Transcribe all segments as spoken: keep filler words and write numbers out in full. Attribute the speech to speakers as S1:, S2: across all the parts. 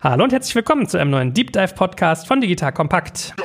S1: Hallo und herzlich willkommen zu einem neuen Deep Dive Podcast von Digital Kompakt.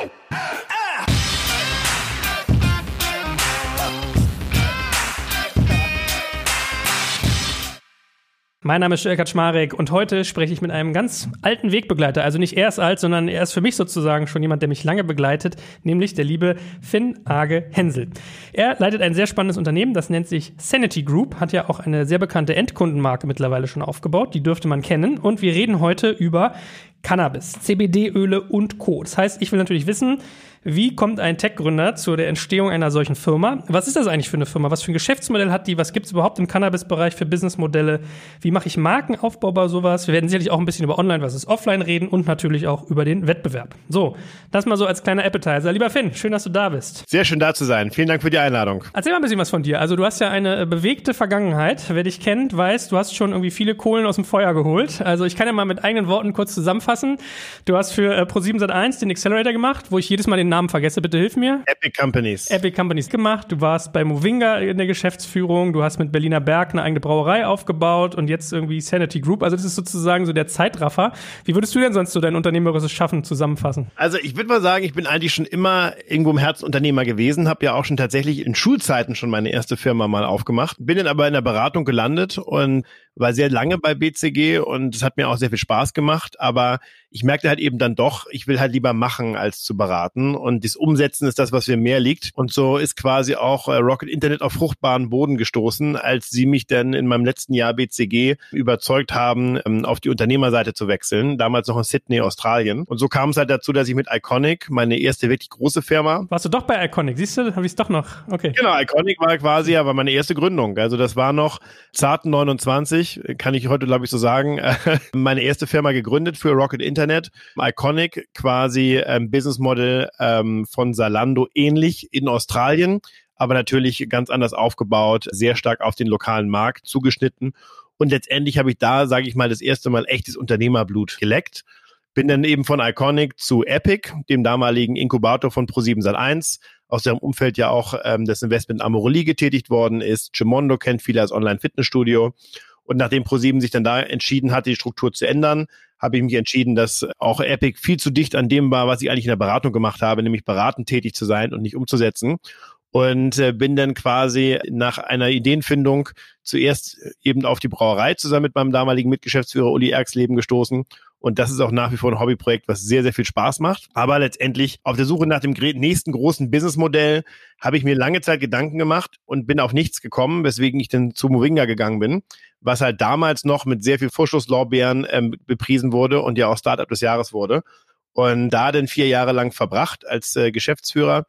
S1: Mein Name ist Joel Kaczmarek und heute spreche ich mit einem ganz alten Wegbegleiter. Also nicht er ist alt, sondern er ist für mich sozusagen schon jemand, der mich lange begleitet, nämlich der liebe Finn Age Hensel. Er leitet ein sehr spannendes Unternehmen, das nennt sich Sanity Group, hat ja auch eine sehr bekannte Endkundenmarke mittlerweile schon aufgebaut, die dürfte man kennen. Und wir reden heute über Cannabis, C B D-Öle und Co. Das heißt, ich will natürlich wissen, wie kommt ein Tech-Gründer zu der Entstehung einer solchen Firma? Was ist das eigentlich für eine Firma? Was für ein Geschäftsmodell hat die? Was gibt es überhaupt im Cannabis-Bereich für Businessmodelle? Wie mache ich Markenaufbau bei sowas? Wir werden sicherlich auch ein bisschen über Online versus Offline reden und natürlich auch über den Wettbewerb. So, das mal so als kleiner Appetizer. Lieber Finn, schön, dass du da bist.
S2: Sehr schön da zu sein. Vielen Dank für die Einladung.
S1: Erzähl mal ein bisschen was von dir. Also du hast ja eine bewegte Vergangenheit. Wer dich kennt, weiß, du hast schon irgendwie viele Kohlen aus dem Feuer geholt. Also ich kann ja mal mit eigenen Worten kurz zusammenfassen. Du hast für äh, ProSieben Sat eins den Accelerator gemacht, wo ich jedes Mal den Namen vergesse. Bitte hilf mir.
S2: Epic Companies.
S1: Epic Companies gemacht. Du warst bei Movinga in der Geschäftsführung. Du hast mit Berliner Berg eine eigene Brauerei aufgebaut und jetzt irgendwie Sanity Group. Also das ist sozusagen so der Zeitraffer. Wie würdest du denn sonst so dein unternehmerisches Schaffen zusammenfassen?
S2: Also ich würde mal sagen, ich bin eigentlich schon immer irgendwo im Herzen Unternehmer gewesen. Habe ja auch schon tatsächlich in Schulzeiten schon meine erste Firma mal aufgemacht. Bin dann aber in der Beratung gelandet und war sehr lange bei B C G und es hat mir auch sehr viel Spaß gemacht, aber ich merkte halt eben dann doch, ich will halt lieber machen, als zu beraten und das Umsetzen ist das, was mir mehr liegt und so ist quasi auch äh, Rocket Internet auf fruchtbaren Boden gestoßen, als sie mich dann in meinem letzten Jahr B C G überzeugt haben, ähm, auf die Unternehmerseite zu wechseln, damals noch in Sydney, Australien und so kam es halt dazu, dass ich mit Iconic, meine erste wirklich große Firma...
S1: Warst du doch bei Iconic, siehst du, habe ich es doch noch, okay.
S2: Genau, Iconic war quasi aber meine erste Gründung, also das war noch zarten neunundzwanzig, kann ich heute, glaube ich, so sagen, meine erste Firma gegründet für Rocket Internet. Iconic, quasi ähm, Business Model ähm, von Zalando ähnlich in Australien, aber natürlich ganz anders aufgebaut, sehr stark auf den lokalen Markt zugeschnitten. Und letztendlich habe ich da, sage ich mal, das erste Mal echtes Unternehmerblut geleckt. Bin dann eben von Iconic zu Epic, dem damaligen Inkubator von ProSieben Sat eins, aus deren Umfeld ja auch ähm, das Investment Amorelie getätigt worden ist. Gemondo kennt viele als Online-Fitnessstudio. Und nachdem ProSieben sich dann da entschieden hat, die Struktur zu ändern, habe ich mich entschieden, dass auch Epic viel zu dicht an dem war, was ich eigentlich in der Beratung gemacht habe, nämlich beratend tätig zu sein und nicht umzusetzen. Und äh, bin dann quasi nach einer Ideenfindung zuerst eben auf die Brauerei zusammen mit meinem damaligen Mitgeschäftsführer Uli Erxleben gestoßen. Und das ist auch nach wie vor ein Hobbyprojekt, was sehr, sehr viel Spaß macht. Aber letztendlich auf der Suche nach dem nächsten großen Businessmodell habe ich mir lange Zeit Gedanken gemacht und bin auf nichts gekommen, weswegen ich dann zu Movinga gegangen bin, was halt damals noch mit sehr viel Vorschusslorbeeren ähm, bepriesen wurde und ja auch Startup des Jahres wurde. Und da dann vier Jahre lang verbracht als äh, Geschäftsführer.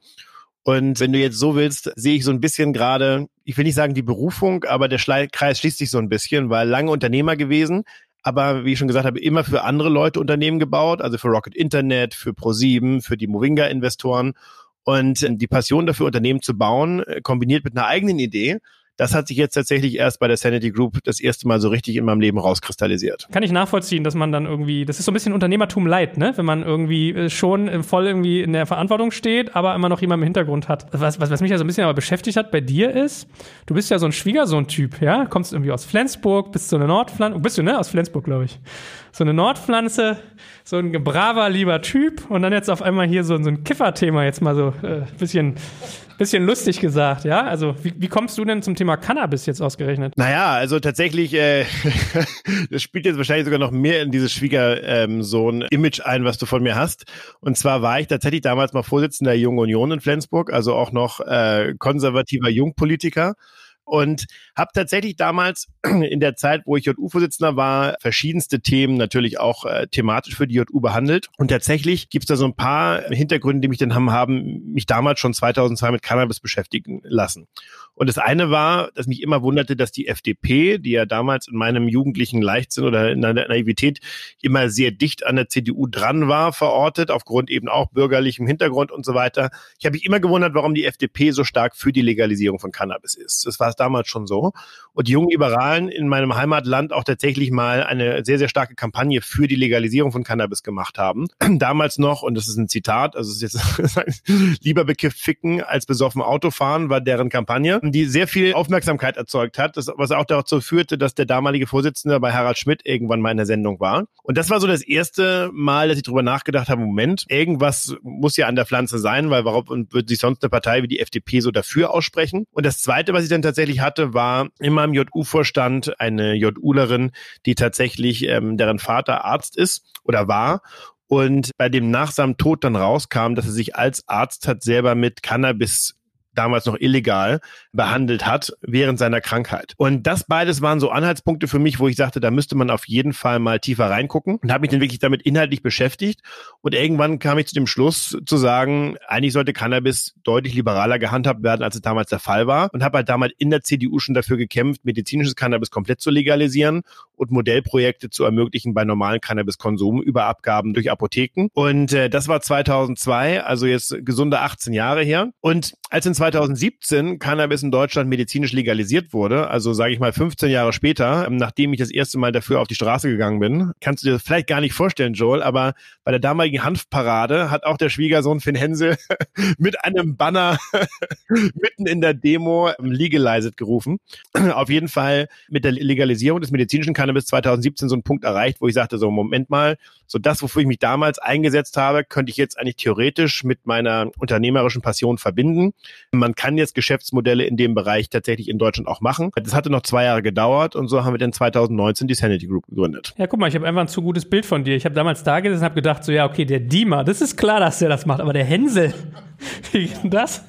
S2: Und wenn du jetzt so willst, sehe ich so ein bisschen gerade, ich will nicht sagen die Berufung, aber der Schle- Kreis schließt sich so ein bisschen, weil lange Unternehmer gewesen, aber wie ich schon gesagt habe, immer für andere Leute Unternehmen gebaut, also für Rocket Internet, für ProSieben, für die Movinga-Investoren. Und die Passion dafür, Unternehmen zu bauen, kombiniert mit einer eigenen Idee, das hat sich jetzt tatsächlich erst bei der Sanity Group das erste Mal so richtig in meinem Leben rauskristallisiert.
S1: Kann ich nachvollziehen, dass man dann irgendwie, das ist so ein bisschen Unternehmertum light, ne? Wenn man irgendwie schon voll irgendwie in der Verantwortung steht, aber immer noch jemand im Hintergrund hat. Was, was, was mich ja so ein bisschen aber beschäftigt hat bei dir ist, du bist ja so ein Schwiegersohn-Typ, ja? Kommst irgendwie aus Flensburg, bist so eine Nordpflanze, bist du, ne? Aus Flensburg, glaube ich. So eine Nordpflanze, so ein braver, lieber Typ und dann jetzt auf einmal hier so, so ein Kiffer-Thema jetzt mal so äh, bisschen, bisschen lustig gesagt, ja? Also wie, wie kommst du denn zum Thema Cannabis jetzt ausgerechnet?
S2: Naja, also tatsächlich, äh, das spielt jetzt wahrscheinlich sogar noch mehr in dieses Schwiegersohn-Image ein, was du von mir hast. Und zwar war ich tatsächlich damals mal Vorsitzender der Jungen Union in Flensburg, also auch noch äh, konservativer Jungpolitiker. Und habe tatsächlich damals in der Zeit, wo ich J U-Vorsitzender war, verschiedenste Themen natürlich auch äh, thematisch für die J U behandelt. Und tatsächlich gibt es da so ein paar Hintergründe, die mich dann haben, haben mich damals schon zweitausendzwei mit Cannabis beschäftigen lassen. Und das eine war, dass mich immer wunderte, dass die F D P, die ja damals in meinem jugendlichen Leichtsinn oder in der Naivität immer sehr dicht an der C D U dran war, verortet, aufgrund eben auch bürgerlichem Hintergrund und so weiter. Ich habe mich immer gewundert, warum die F D P so stark für die Legalisierung von Cannabis ist. Das war damals schon so. Und die jungen Liberalen in meinem Heimatland auch tatsächlich mal eine sehr, sehr starke Kampagne für die Legalisierung von Cannabis gemacht haben. Damals noch, und das ist ein Zitat, also es ist jetzt lieber bekifft ficken als besoffen Auto fahren, war deren Kampagne, die sehr viel Aufmerksamkeit erzeugt hat, das, was auch dazu führte, dass der damalige Vorsitzende bei Harald Schmidt irgendwann mal in der Sendung war. Und das war so das erste Mal, dass ich darüber nachgedacht habe, Moment, irgendwas muss ja an der Pflanze sein, weil warum würde sich sonst eine Partei wie die F D P so dafür aussprechen? Und das Zweite, was ich dann tatsächlich hatte, war in meinem J U-Vorstand eine JUlerin, die tatsächlich, ähm, deren Vater Arzt ist oder war. Und bei dem nach seinem Tod dann rauskam, dass er sich als Arzt hat selber mit Cannabis damals noch illegal behandelt hat während seiner Krankheit. Und das beides waren so Anhaltspunkte für mich, wo ich sagte, da müsste man auf jeden Fall mal tiefer reingucken und habe mich dann wirklich damit inhaltlich beschäftigt. Und irgendwann kam ich zu dem Schluss zu sagen, eigentlich sollte Cannabis deutlich liberaler gehandhabt werden, als es damals der Fall war. Und habe halt damals in der C D U schon dafür gekämpft, medizinisches Cannabis komplett zu legalisieren und Modellprojekte zu ermöglichen bei normalen Cannabiskonsum über Abgaben durch Apotheken. Und äh, das war zweitausendzwei, also jetzt gesunde achtzehn Jahre her. Und als in zweitausendsiebzehn Cannabis in Deutschland medizinisch legalisiert wurde, also sage ich mal fünfzehn Jahre später, nachdem ich das erste Mal dafür auf die Straße gegangen bin, kannst du dir das vielleicht gar nicht vorstellen, Joel, aber bei der damaligen Hanfparade hat auch der Schwiegersohn Finn Hensel mit einem Banner mitten in der Demo legalized gerufen. Auf jeden Fall mit der Legalisierung des medizinischen Cannabis zweitausendsiebzehn so einen Punkt erreicht, wo ich sagte, so Moment mal, so das, wofür ich mich damals eingesetzt habe, könnte ich jetzt eigentlich theoretisch mit meiner unternehmerischen Passion verbinden. Man kann jetzt Geschäftsmodelle in dem Bereich tatsächlich in Deutschland auch machen. Das hatte noch zwei Jahre gedauert und so haben wir dann zweitausendneunzehn die Sanity Group gegründet.
S1: Ja, guck mal, ich habe einfach ein zu gutes Bild von dir. Ich habe damals da gesessen und habe gedacht, so ja, okay, der Dima, das ist klar, dass der das macht, aber der Hensel, wie geht denn das?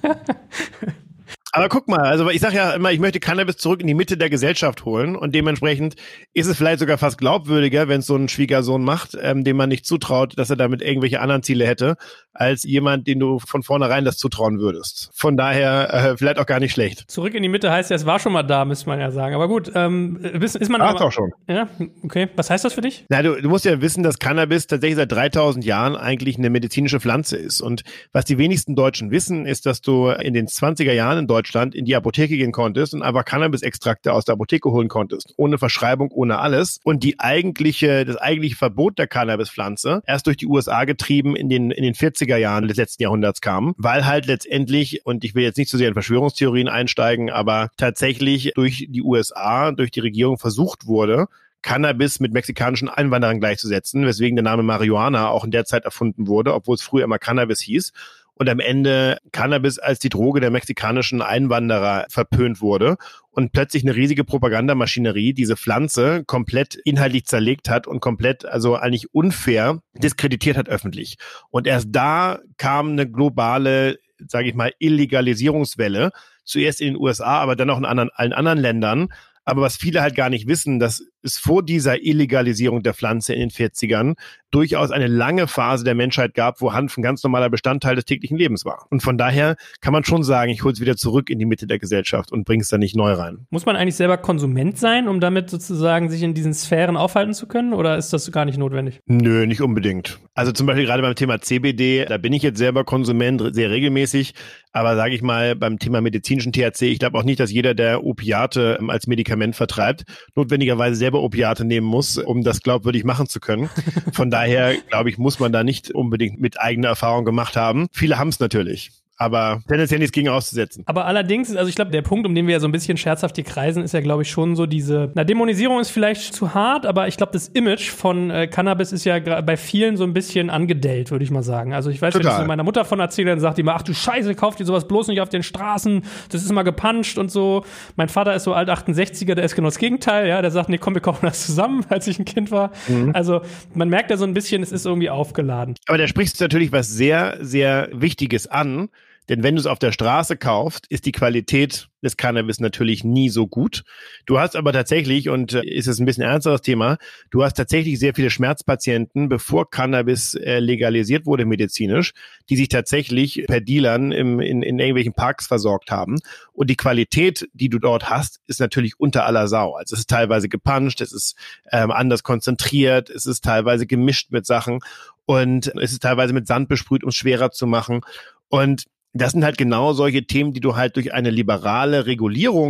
S2: Aber guck mal, also ich sage ja immer, ich möchte Cannabis zurück in die Mitte der Gesellschaft holen und dementsprechend ist es vielleicht sogar fast glaubwürdiger, wenn es so ein Schwiegersohn macht, ähm, dem man nicht zutraut, dass er damit irgendwelche anderen Ziele hätte, als jemand, den du von vornherein das zutrauen würdest. Von daher äh, vielleicht auch gar nicht schlecht.
S1: Zurück in die Mitte heißt ja, es war schon mal da, müsste man ja sagen. Aber gut, ähm, ist, ist man...
S2: War es auch schon.
S1: Ja, okay. Was heißt das für dich?
S2: Na, du, du musst ja wissen, dass Cannabis tatsächlich seit dreitausend Jahren eigentlich eine medizinische Pflanze ist. Und was die wenigsten Deutschen wissen, ist, dass du in den zwanziger Jahren in Deutschland in die Apotheke gehen konntest und einfach Cannabis-Extrakte aus der Apotheke holen konntest. Ohne Verschreibung, ohne alles. Und die eigentliche, das eigentliche Verbot der Cannabispflanze erst durch die U S A getrieben in den, in den vierziger Jahren des letzten Jahrhunderts kam. Weil halt letztendlich, und ich will jetzt nicht so sehr in Verschwörungstheorien einsteigen, aber tatsächlich durch die U S A, durch die Regierung versucht wurde, Cannabis mit mexikanischen Einwanderern gleichzusetzen, weswegen der Name Marihuana auch in der Zeit erfunden wurde, obwohl es früher immer Cannabis hieß. Und am Ende Cannabis als die Droge der mexikanischen Einwanderer verpönt wurde und plötzlich eine riesige Propagandamaschinerie diese Pflanze komplett inhaltlich zerlegt hat und komplett, also eigentlich unfair diskreditiert hat öffentlich. Und erst da kam eine globale, sage ich mal, Illegalisierungswelle, zuerst in den U S A, aber dann auch in anderen, allen anderen Ländern. Aber was viele halt gar nicht wissen, dass es vor dieser Illegalisierung der Pflanze in den vierzigern durchaus eine lange Phase der Menschheit gab, wo Hanf ein ganz normaler Bestandteil des täglichen Lebens war. Und von daher kann man schon sagen, ich hole es wieder zurück in die Mitte der Gesellschaft und bringe es da nicht neu rein.
S1: Muss man eigentlich selber Konsument sein, um damit sozusagen sich in diesen Sphären aufhalten zu können? Oder ist das gar nicht notwendig?
S2: Nö, nicht unbedingt. Also zum Beispiel gerade beim Thema C B D, da bin ich jetzt selber Konsument, sehr regelmäßig. Aber sage ich mal, beim Thema medizinischen T H C, ich glaube auch nicht, dass jeder, der Opiate ähm, als Medikament vertreibt, notwendigerweise selber Opiate nehmen muss, um das glaubwürdig machen zu können. Von daher, glaube ich, muss man da nicht unbedingt mit eigener Erfahrung gemacht haben. Viele haben es natürlich. Aber tendenziell nichts gegen auszusetzen.
S1: Aber allerdings, also ich glaube, der Punkt, um den wir ja so ein bisschen scherzhaft hier kreisen, ist ja, glaube ich, schon so diese, na, Dämonisierung ist vielleicht zu hart, aber ich glaube, das Image von äh, Cannabis ist ja gra- bei vielen so ein bisschen angedellt, würde ich mal sagen. Also ich weiß, Total. Wenn ich so meiner Mutter von erzähle, dann sagt die immer, ach du Scheiße, kauf dir sowas bloß nicht auf den Straßen, das ist immer gepanscht und so. Mein Vater ist so alt achtundsechziger, der ist genau das Gegenteil, ja, der sagt, nee, komm, wir kaufen das zusammen, als ich ein Kind war. Mhm. Also man merkt ja so ein bisschen, es ist irgendwie aufgeladen.
S2: Aber da sprichst du natürlich was sehr, sehr Wichtiges an. Denn wenn du es auf der Straße kaufst, ist die Qualität des Cannabis natürlich nie so gut. Du hast aber tatsächlich, und äh, ist es ein bisschen ernsteres Thema, du hast tatsächlich sehr viele Schmerzpatienten, bevor Cannabis äh, legalisiert wurde medizinisch, die sich tatsächlich per Dealern im, in, in irgendwelchen Parks versorgt haben. Und die Qualität, die du dort hast, ist natürlich unter aller Sau. Also es ist teilweise gepanscht, es ist ähm, anders konzentriert, es ist teilweise gemischt mit Sachen und es ist teilweise mit Sand besprüht, um es schwerer zu machen. Und das sind halt genau solche Themen, die du halt durch eine liberale Regulierung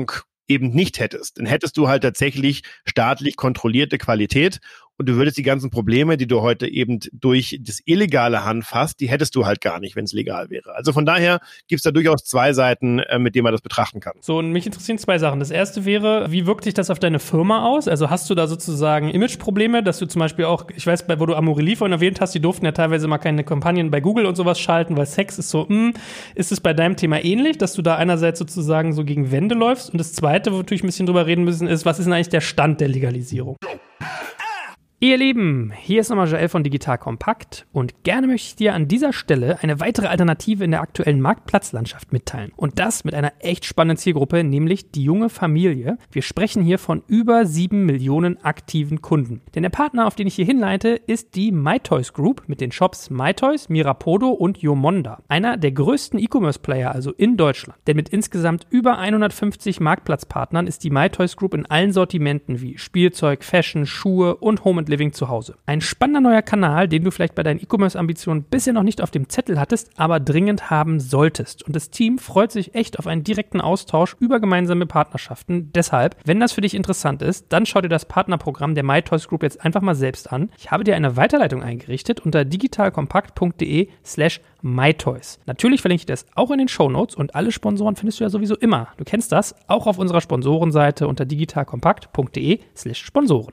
S2: eben nicht hättest. Dann hättest du halt tatsächlich staatlich kontrollierte Qualität und du würdest die ganzen Probleme, die du heute eben durch das illegale Hanf hast, die hättest du halt gar nicht, wenn es legal wäre. Also von daher gibt es da durchaus zwei Seiten, äh, mit denen man das betrachten kann.
S1: So, und mich interessieren zwei Sachen. Das erste wäre, wie wirkt sich das auf deine Firma aus? Also hast du da sozusagen Imageprobleme, dass du zum Beispiel auch, ich weiß, wo du Amorelie vorhin erwähnt hast, die durften ja teilweise mal keine Kampagnen bei Google und sowas schalten, weil Sex ist so, mh, ist es bei deinem Thema ähnlich, dass du da einerseits sozusagen so gegen Wände läufst? Und das zweite, wo wir natürlich ein bisschen drüber reden müssen, ist, was ist denn eigentlich der Stand der Legalisierung? Ihr Lieben, hier ist nochmal Joel von Digital Kompakt und gerne möchte ich dir an dieser Stelle eine weitere Alternative in der aktuellen Marktplatzlandschaft mitteilen. Und das mit einer echt spannenden Zielgruppe, nämlich die junge Familie. Wir sprechen hier von über sieben Millionen aktiven Kunden. Denn der Partner, auf den ich hier hinleite, ist die MyToys Group mit den Shops MyToys, Mirapodo und Yomonda. Einer der größten E-Commerce-Player also in Deutschland. Denn mit insgesamt über hundertfünfzig Marktplatzpartnern ist die MyToys Group in allen Sortimenten wie Spielzeug, Fashion, Schuhe und Home and Living zu Hause. Ein spannender neuer Kanal, den du vielleicht bei deinen E-Commerce-Ambitionen bisher noch nicht auf dem Zettel hattest, aber dringend haben solltest. Und das Team freut sich echt auf einen direkten Austausch über gemeinsame Partnerschaften. Deshalb, wenn das für dich interessant ist, dann schau dir das Partnerprogramm der MyToys Group jetzt einfach mal selbst an. Ich habe dir eine Weiterleitung eingerichtet unter digitalkompakt.de slash MyToys. Natürlich verlinke ich das auch in den Shownotes und alle Sponsoren findest du ja sowieso immer. Du kennst das, auch auf unserer Sponsorenseite unter digitalkompakt.de slash Sponsoren.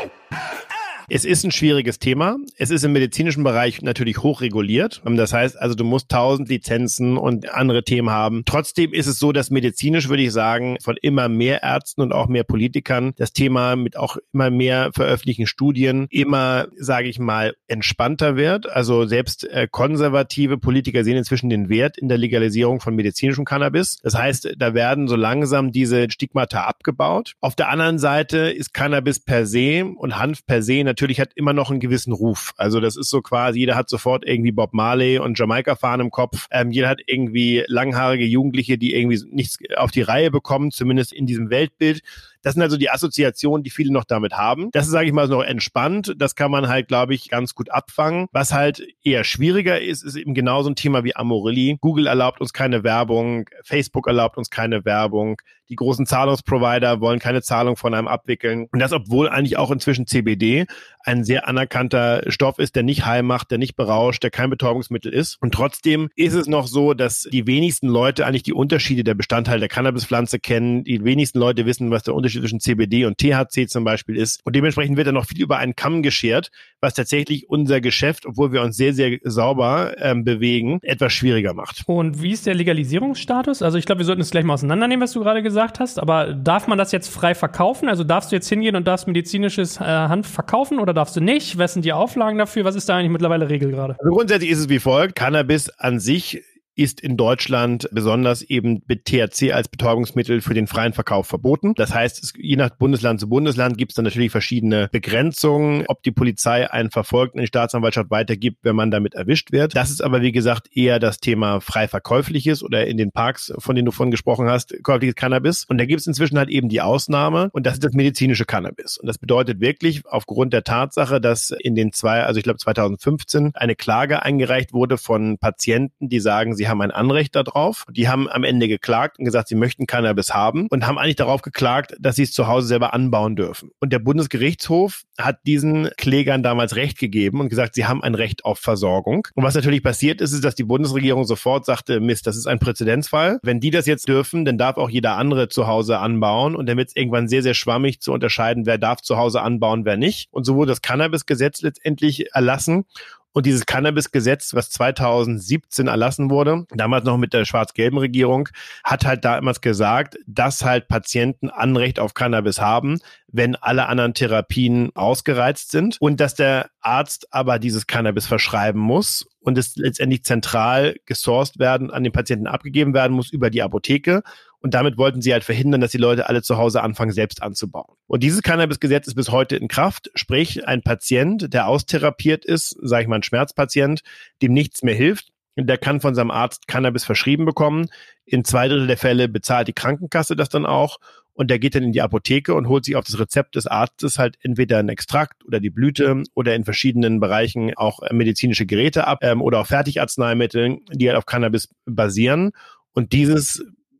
S2: Es ist ein schwieriges Thema. Es ist im medizinischen Bereich natürlich hochreguliert. Das heißt also, du musst tausend Lizenzen und andere Themen haben. Trotzdem ist es so, dass medizinisch, würde ich sagen, von immer mehr Ärzten und auch mehr Politikern das Thema mit auch immer mehr veröffentlichten Studien immer, sage ich mal, entspannter wird. Also selbst äh, konservative Politiker sehen inzwischen den Wert in der Legalisierung von medizinischem Cannabis. Das heißt, da werden so langsam diese Stigmata abgebaut. Auf der anderen Seite ist Cannabis per se und Hanf per se natürlich natürlich hat immer noch einen gewissen Ruf. Also das ist so quasi, jeder hat sofort irgendwie Bob Marley und Jamaika-Fahren im Kopf. Ähm, jeder hat irgendwie langhaarige Jugendliche, die irgendwie nichts auf die Reihe bekommen, zumindest in diesem Weltbild. Das sind also die Assoziationen, die viele noch damit haben. Das ist, sage ich mal, noch entspannt. Das kann man halt, glaube ich, ganz gut abfangen. Was halt eher schwieriger ist, ist eben genau so ein Thema wie Amorelie. Google erlaubt uns keine Werbung, Facebook erlaubt uns keine Werbung. Die großen Zahlungsprovider wollen keine Zahlung von einem abwickeln. Und das, obwohl eigentlich auch inzwischen C B D ein sehr anerkannter Stoff ist, der nicht high macht, der nicht berauscht, der kein Betäubungsmittel ist. Und trotzdem ist es noch so, dass die wenigsten Leute eigentlich die Unterschiede der Bestandteile der Cannabispflanze kennen. Die wenigsten Leute wissen, was der Unterschied zwischen C B D und T H C zum Beispiel ist. Und dementsprechend wird da noch viel über einen Kamm geschert, was tatsächlich unser Geschäft, obwohl wir uns sehr, sehr sauber ähm, bewegen, etwas schwieriger macht.
S1: Und wie ist der Legalisierungsstatus? Also ich glaube, wir sollten es gleich mal auseinandernehmen, was du gerade gesagt hast. Aber darf man das jetzt frei verkaufen? Also darfst du jetzt hingehen und darfst medizinisches äh, Hanf verkaufen oder darfst du nicht? Was sind die Auflagen dafür? Was ist da eigentlich mittlerweile Regel gerade?
S2: Also grundsätzlich ist es wie folgt. Cannabis an sich ist in Deutschland besonders eben mit T H C als Betäubungsmittel für den freien Verkauf verboten. Das heißt, es, je nach Bundesland zu Bundesland gibt es dann natürlich verschiedene Begrenzungen, ob die Polizei einen Verfolgten in die Staatsanwaltschaft weitergibt, wenn man damit erwischt wird. Das ist aber, wie gesagt, eher das Thema frei verkäufliches oder in den Parks, von denen du vorhin gesprochen hast, käufliches Cannabis. Und da gibt es inzwischen halt eben die Ausnahme und das ist das medizinische Cannabis. Und das bedeutet wirklich aufgrund der Tatsache, dass in den zwei, also ich glaube zweitausendfünfzehn, eine Klage eingereicht wurde von Patienten, die sagen, sie haben ein Anrecht darauf. Die haben am Ende geklagt und gesagt, sie möchten Cannabis haben und haben eigentlich darauf geklagt, dass sie es zu Hause selber anbauen dürfen. Und der Bundesgerichtshof hat diesen Klägern damals Recht gegeben und gesagt, sie haben ein Recht auf Versorgung. Und was natürlich passiert ist, ist, dass die Bundesregierung sofort sagte, Mist, das ist ein Präzedenzfall. Wenn die das jetzt dürfen, dann darf auch jeder andere zu Hause anbauen und dann wird es irgendwann sehr, sehr schwammig zu unterscheiden, wer darf zu Hause anbauen, wer nicht. Und so wurde das Cannabisgesetz letztendlich erlassen. Und dieses Cannabis-Gesetz, was zweitausendsiebzehn erlassen wurde, damals noch mit der schwarz-gelben Regierung, hat halt damals gesagt, dass halt Patienten Anrecht auf Cannabis haben, wenn alle anderen Therapien ausgereizt sind und dass der Arzt aber dieses Cannabis verschreiben muss und es letztendlich zentral gesourced werden, an den Patienten abgegeben werden muss über die Apotheke. Und damit wollten sie halt verhindern, dass die Leute alle zu Hause anfangen, selbst anzubauen. Und dieses Cannabis-Gesetz ist bis heute in Kraft. Sprich, ein Patient, der austherapiert ist, sage ich mal ein Schmerzpatient, dem nichts mehr hilft, der kann von seinem Arzt Cannabis verschrieben bekommen. In zwei Drittel der Fälle bezahlt die Krankenkasse das dann auch. Und der geht dann in die Apotheke und holt sich auf das Rezept des Arztes halt entweder einen Extrakt oder die Blüte oder in verschiedenen Bereichen auch medizinische Geräte ab ähm, oder auch Fertigarzneimittel, die halt auf Cannabis basieren. Und dieses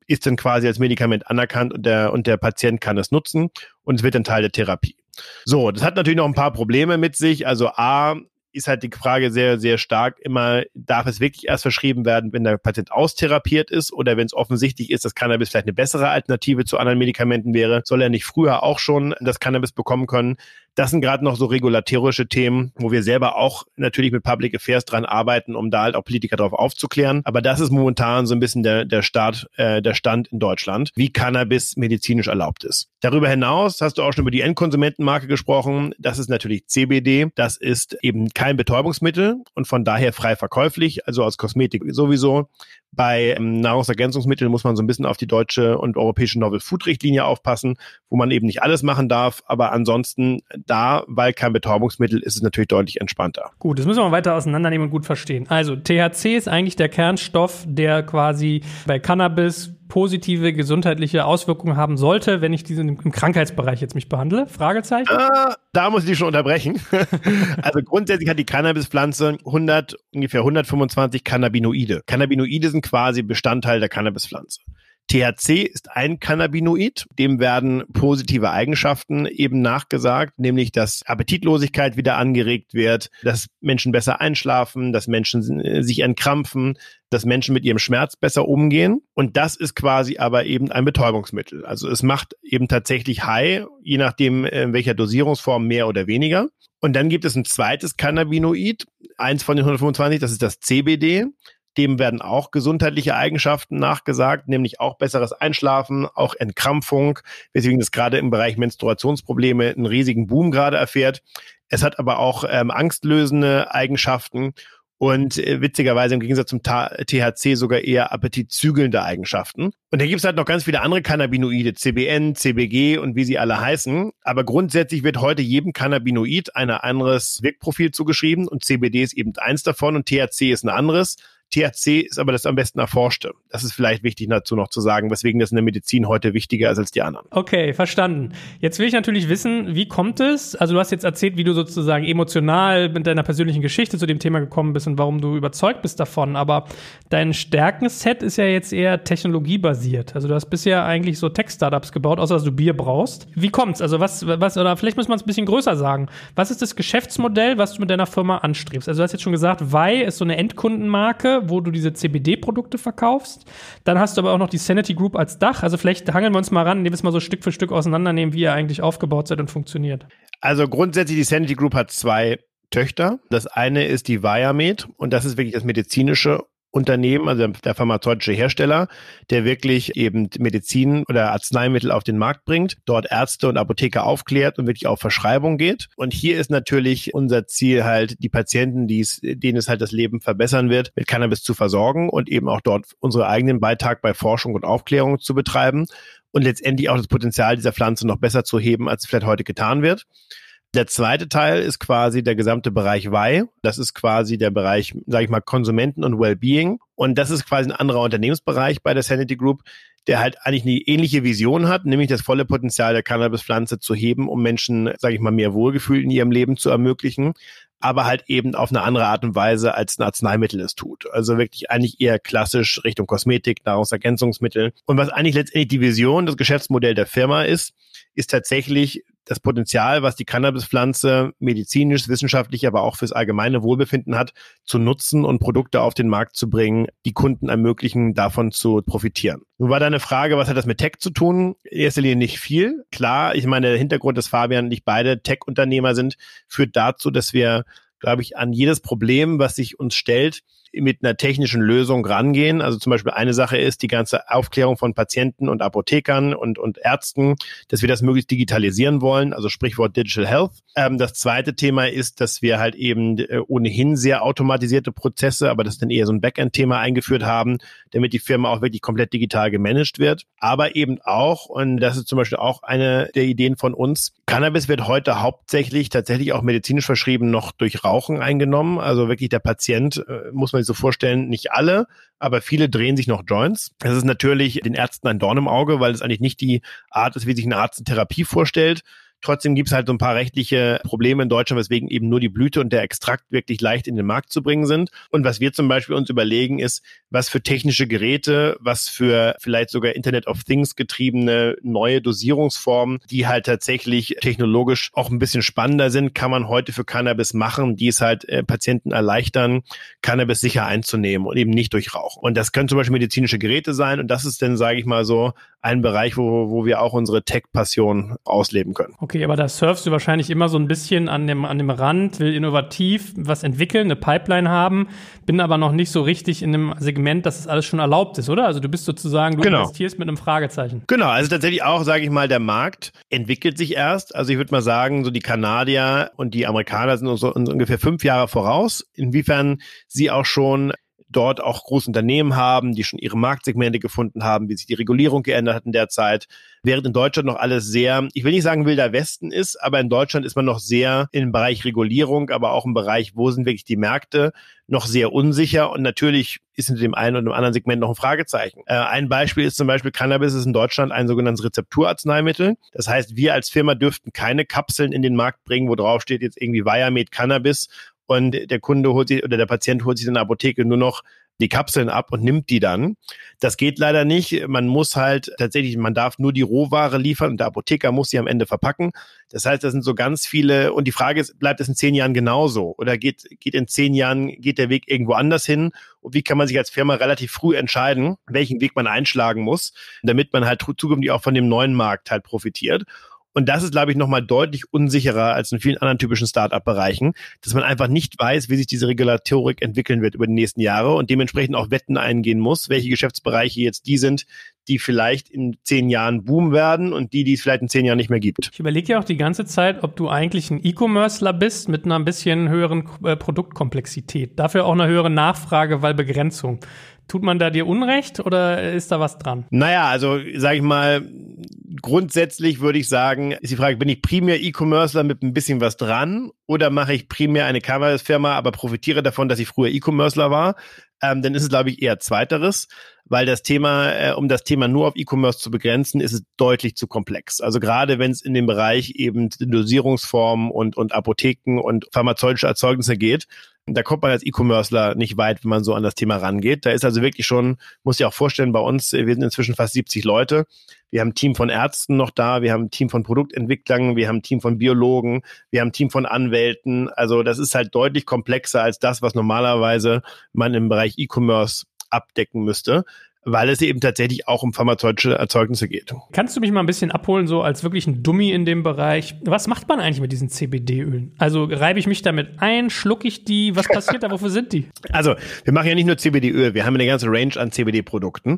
S2: ist dann quasi als Medikament anerkannt und der, und der Patient kann es nutzen und es wird dann Teil der Therapie. So, das hat natürlich noch ein paar Probleme mit sich. Also A, ist halt die Frage sehr, sehr stark immer, darf es wirklich erst verschrieben werden, wenn der Patient austherapiert ist oder wenn es offensichtlich ist, dass Cannabis vielleicht eine bessere Alternative zu anderen Medikamenten wäre, soll er nicht früher auch schon das Cannabis bekommen können? Das sind gerade noch so regulatorische Themen, wo wir selber auch natürlich mit Public Affairs dran arbeiten, um da halt auch Politiker drauf aufzuklären. Aber das ist momentan so ein bisschen der, der Start, äh, der Stand in Deutschland, wie Cannabis medizinisch erlaubt ist. Darüber hinaus hast du auch schon über die Endkonsumentenmarke gesprochen. Das ist natürlich C B D. Das ist eben kein Betäubungsmittel und von daher frei verkäuflich, also als Kosmetik sowieso. Bei ähm, Nahrungsergänzungsmitteln muss man so ein bisschen auf die deutsche und europäische Novel Food Richtlinie aufpassen, wo man eben nicht alles machen darf, aber ansonsten da, weil kein Betäubungsmittel, ist es natürlich deutlich entspannter.
S1: Gut, das müssen wir mal weiter auseinandernehmen und gut verstehen. Also T H C ist eigentlich der Kernstoff, der quasi bei Cannabis positive gesundheitliche Auswirkungen haben sollte, wenn ich diesen im Krankheitsbereich jetzt mich behandle? Fragezeichen?
S2: Ah, da muss ich dich schon unterbrechen. Also grundsätzlich hat die Cannabispflanze hundert, ungefähr hundertfünfundzwanzig Cannabinoide. Cannabinoide sind quasi Bestandteil der Cannabispflanze. T H C ist ein Cannabinoid, dem werden positive Eigenschaften eben nachgesagt, nämlich dass Appetitlosigkeit wieder angeregt wird, dass Menschen besser einschlafen, dass Menschen sich entkrampfen, dass Menschen mit ihrem Schmerz besser umgehen. Und das ist quasi aber eben ein Betäubungsmittel. Also es macht eben tatsächlich high, je nachdem in welcher Dosierungsform mehr oder weniger. Und dann gibt es ein zweites Cannabinoid, eins von den hundertfünfundzwanzig, das ist das C B D. Dem werden auch gesundheitliche Eigenschaften nachgesagt, nämlich auch besseres Einschlafen, auch Entkrampfung, weswegen das gerade im Bereich Menstruationsprobleme einen riesigen Boom gerade erfährt. Es hat aber auch ähm, angstlösende Eigenschaften und äh, witzigerweise im Gegensatz zum T H C sogar eher appetitzügelnde Eigenschaften. Und da gibt es halt noch ganz viele andere Cannabinoide, C B N, C B G und wie sie alle heißen. Aber grundsätzlich wird heute jedem Cannabinoid ein anderes Wirkprofil zugeschrieben und C B D ist eben eins davon und T H C ist ein anderes. T H C ist aber das am besten erforschte. Das ist vielleicht wichtig dazu noch zu sagen, weswegen das in der Medizin heute wichtiger ist als die anderen.
S1: Okay, verstanden. Jetzt will ich natürlich wissen, wie kommt es? Also du hast jetzt erzählt, wie du sozusagen emotional mit deiner persönlichen Geschichte zu dem Thema gekommen bist und warum du überzeugt bist davon. Aber dein Stärkenset ist ja jetzt eher technologiebasiert. Also du hast bisher eigentlich so Tech-Startups gebaut, außer dass du Bier brauchst. Wie kommt's? Also was, was oder vielleicht muss man es ein bisschen größer sagen. Was ist das Geschäftsmodell, was du mit deiner Firma anstrebst? Also du hast jetzt schon gesagt, Vai ist so eine Endkundenmarke, wo du diese C B D-Produkte verkaufst. Dann hast du aber auch noch die Sanity Group als Dach. Also vielleicht hangeln wir uns mal ran, indem wir es mal so Stück für Stück auseinandernehmen, wie ihr eigentlich aufgebaut seid und funktioniert.
S2: Also grundsätzlich, die Sanity Group hat zwei Töchter. Das eine ist die Viamed und das ist wirklich das medizinische Unternehmen, also der pharmazeutische Hersteller, der wirklich eben Medizin oder Arzneimittel auf den Markt bringt, dort Ärzte und Apotheker aufklärt und wirklich auf Verschreibung geht. Und hier ist natürlich unser Ziel halt, die Patienten, die es, denen es halt das Leben verbessern wird, mit Cannabis zu versorgen und eben auch dort unseren eigenen Beitrag bei Forschung und Aufklärung zu betreiben und letztendlich auch das Potenzial dieser Pflanze noch besser zu heben, als es vielleicht heute getan wird. Der zweite Teil ist quasi der gesamte Bereich Vai. Das ist quasi der Bereich, sage ich mal, Konsumenten und Wellbeing. Und das ist quasi ein anderer Unternehmensbereich bei der Sanity Group, der halt eigentlich eine ähnliche Vision hat, nämlich das volle Potenzial der Cannabispflanze zu heben, um Menschen, sage ich mal, mehr Wohlgefühl in ihrem Leben zu ermöglichen, aber halt eben auf eine andere Art und Weise, als ein Arzneimittel es tut. Also wirklich eigentlich eher klassisch Richtung Kosmetik, Nahrungsergänzungsmittel. Und was eigentlich letztendlich die Vision, das Geschäftsmodell der Firma ist, ist tatsächlich das Potenzial, was die Cannabispflanze medizinisch, wissenschaftlich, aber auch fürs allgemeine Wohlbefinden hat, zu nutzen und Produkte auf den Markt zu bringen, die Kunden ermöglichen, davon zu profitieren. Nun war deine Frage, was hat das mit Tech zu tun? In erster Linie nicht viel. Klar, ich meine, der Hintergrund, dass Fabian und ich beide Tech-Unternehmer sind, führt dazu, dass wir, glaube ich, an jedes Problem, was sich uns stellt, mit einer technischen Lösung rangehen. Also zum Beispiel eine Sache ist die ganze Aufklärung von Patienten und Apothekern und, und Ärzten, dass wir das möglichst digitalisieren wollen, also Sprichwort Digital Health. Ähm, das zweite Thema ist, dass wir halt eben äh, ohnehin sehr automatisierte Prozesse, aber das ist dann eher so ein Backend-Thema eingeführt haben, damit die Firma auch wirklich komplett digital gemanagt wird. Aber eben auch, und das ist zum Beispiel auch eine der Ideen von uns, Cannabis wird heute hauptsächlich tatsächlich auch medizinisch verschrieben noch durch Rauchen eingenommen. Also wirklich der Patient, äh, muss man sich so vorstellen, nicht alle, aber viele drehen sich noch Joints. Das ist natürlich den Ärzten ein Dorn im Auge, weil es eigentlich nicht die Art ist, wie sich ein Arzt eine Therapie vorstellt. Trotzdem gibt es halt so ein paar rechtliche Probleme in Deutschland, weswegen eben nur die Blüte und der Extrakt wirklich leicht in den Markt zu bringen sind. Und was wir zum Beispiel uns überlegen ist, was für technische Geräte, was für vielleicht sogar Internet of Things getriebene neue Dosierungsformen, die halt tatsächlich technologisch auch ein bisschen spannender sind, kann man heute für Cannabis machen, die es halt äh, Patienten erleichtern, Cannabis sicher einzunehmen und eben nicht durch Rauchen. Und das können zum Beispiel medizinische Geräte sein und das ist dann, sage ich mal so, ein Bereich, wo, wo wir auch unsere Tech-Passion ausleben können.
S1: Okay, aber da surfst du wahrscheinlich immer so ein bisschen an dem, an dem Rand, will innovativ was entwickeln, eine Pipeline haben, bin aber noch nicht so richtig in einem Segment, dass es alles schon erlaubt ist, oder? Also du bist sozusagen, du genau. investierst mit einem Fragezeichen.
S2: Genau, also tatsächlich auch, sage ich mal, der Markt entwickelt sich erst. Also ich würde mal sagen, so die Kanadier und die Amerikaner sind so ungefähr fünf Jahre voraus, inwiefern sie auch schon dort auch große Unternehmen haben, die schon ihre Marktsegmente gefunden haben, wie sich die Regulierung geändert hat in der Zeit, während in Deutschland noch alles sehr, ich will nicht sagen wilder Westen ist, aber in Deutschland ist man noch sehr im Bereich Regulierung, aber auch im Bereich, wo sind wirklich die Märkte, noch sehr unsicher und natürlich ist in dem einen oder dem anderen Segment noch ein Fragezeichen. Äh, ein Beispiel ist zum Beispiel, Cannabis ist in Deutschland ein sogenanntes Rezepturarzneimittel. Das heißt, wir als Firma dürften keine Kapseln in den Markt bringen, wo drauf steht jetzt irgendwie Viamed Cannabis und der Kunde holt sich oder der Patient holt sich in der Apotheke nur noch die Kapseln ab und nimmt die dann. Das geht leider nicht. Man muss halt tatsächlich, man darf nur die Rohware liefern und der Apotheker muss sie am Ende verpacken. Das heißt, das sind so ganz viele, und die Frage ist, bleibt es in zehn Jahren genauso? Oder geht, geht in zehn Jahren, geht der Weg irgendwo anders hin? Und wie kann man sich als Firma relativ früh entscheiden, welchen Weg man einschlagen muss, damit man halt zukünftig auch von dem neuen Markt halt profitiert? Und das ist, glaube ich, nochmal deutlich unsicherer als in vielen anderen typischen Start-up-Bereichen, dass man einfach nicht weiß, wie sich diese Regulatorik entwickeln wird über die nächsten Jahre und dementsprechend auch Wetten eingehen muss, welche Geschäftsbereiche jetzt die sind, die vielleicht in zehn Jahren boomen werden und die, die es vielleicht in zehn Jahren nicht mehr gibt.
S1: Ich überlege ja auch die ganze Zeit, ob du eigentlich ein E-Commercer bist mit einer ein bisschen höheren äh, Produktkomplexität. Dafür auch eine höhere Nachfrage, weil Begrenzung. Tut man da dir Unrecht oder ist da was dran?
S2: Naja, also sage ich mal, grundsätzlich würde ich sagen, ist die Frage, bin ich primär E-Commercer mit ein bisschen was dran oder mache ich primär eine Cannabis-Firma, aber profitiere davon, dass ich früher E-Commercer war? Ähm, dann ist es, glaube ich, eher Zweiteres, weil das Thema, äh, um das Thema nur auf E-Commerce zu begrenzen, ist es deutlich zu komplex. Also gerade wenn es in den Bereich eben Dosierungsformen und, und Apotheken und pharmazeutische Erzeugnisse geht, da kommt man als E-Commercer nicht weit, wenn man so an das Thema rangeht. Da ist also wirklich schon, muss ich auch vorstellen, bei uns, wir sind inzwischen fast siebzig Leute. Wir haben ein Team von Ärzten noch da, wir haben ein Team von Produktentwicklern, wir haben ein Team von Biologen, wir haben ein Team von Anwälten. Also das ist halt deutlich komplexer als das, was normalerweise man im Bereich E-Commerce abdecken müsste, weil es eben tatsächlich auch um pharmazeutische Erzeugnisse geht.
S1: Kannst du mich mal ein bisschen abholen, so als wirklich ein Dummy in dem Bereich? Was macht man eigentlich mit diesen C B D-Ölen? Also reibe ich mich damit ein, schlucke ich die? Was passiert da? Wofür sind die?
S2: Also wir machen ja nicht nur C B D-Öl, wir haben eine ganze Range an C B D-Produkten.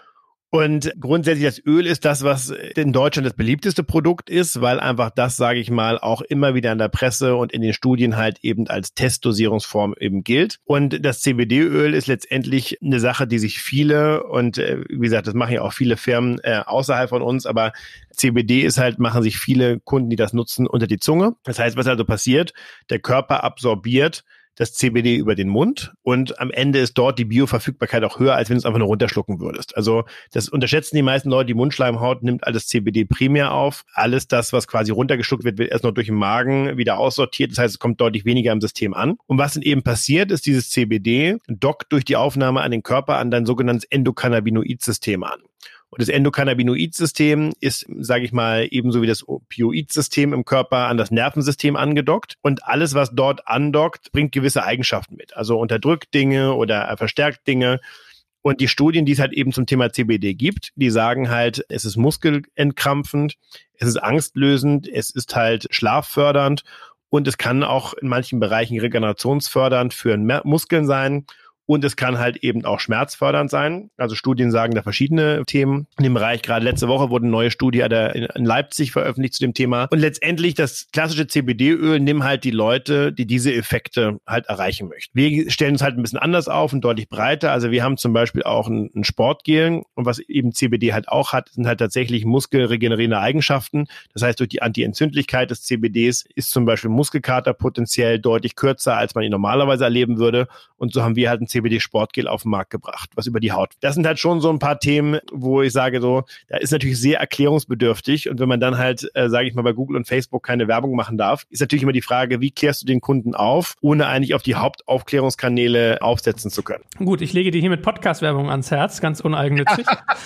S2: Und grundsätzlich das Öl ist das, was in Deutschland das beliebteste Produkt ist, weil einfach das, sage ich mal, auch immer wieder in der Presse und in den Studien halt eben als Testdosierungsform eben gilt. Und das C B D-Öl ist letztendlich eine Sache, die sich viele, und äh, wie gesagt, das machen ja auch viele Firmen äh, außerhalb von uns, aber C B D ist halt, machen sich viele Kunden, die das nutzen, unter die Zunge. Das heißt, was also passiert, der Körper absorbiert das C B D über den Mund und am Ende ist dort die Bioverfügbarkeit auch höher, als wenn du es einfach nur runterschlucken würdest. Also das unterschätzen die meisten Leute, die Mundschleimhaut nimmt alles C B D primär auf. Alles das, was quasi runtergeschluckt wird, wird erst noch durch den Magen wieder aussortiert. Das heißt, es kommt deutlich weniger im System an. Und was dann eben passiert, ist dieses C B D dockt durch die Aufnahme an den Körper an dein sogenanntes Endokannabinoid-System an. Und das Endokannabinoid-System ist, sage ich mal, ebenso wie das Opioid-System im Körper an das Nervensystem angedockt. Und alles, was dort andockt, bringt gewisse Eigenschaften mit. Also unterdrückt Dinge oder verstärkt Dinge. Und die Studien, die es halt eben zum Thema C B D gibt, die sagen halt, es ist muskelentkrampfend, es ist angstlösend, es ist halt schlaffördernd und es kann auch in manchen Bereichen regenerationsfördernd für Muskeln sein. Und es kann halt eben auch schmerzfördernd sein. Also Studien sagen da verschiedene Themen in dem Bereich. Gerade letzte Woche wurde eine neue Studie in Leipzig veröffentlicht zu dem Thema. Und letztendlich das klassische C B D-Öl nimmt halt die Leute, die diese Effekte halt erreichen möchten. Wir stellen uns halt ein bisschen anders auf und deutlich breiter. Also wir haben zum Beispiel auch ein, ein Sportgel. Und was eben C B D halt auch hat, sind halt tatsächlich muskelregenerierende Eigenschaften. Das heißt, durch die Antientzündlichkeit des C B Ds ist zum Beispiel Muskelkater potenziell deutlich kürzer, als man ihn normalerweise erleben würde. Und so haben wir halt ein C B D C B D-Sportgel auf den Markt gebracht, was über die Haut. Das sind halt schon so ein paar Themen, wo ich sage so, da ist natürlich sehr erklärungsbedürftig und wenn man dann halt, äh, sage ich mal, bei Google und Facebook keine Werbung machen darf, ist natürlich immer die Frage, wie klärst du den Kunden auf, ohne eigentlich auf die Hauptaufklärungskanäle aufsetzen zu können.
S1: Gut, ich lege dir hier mit Podcast-Werbung ans Herz, ganz uneigennützig.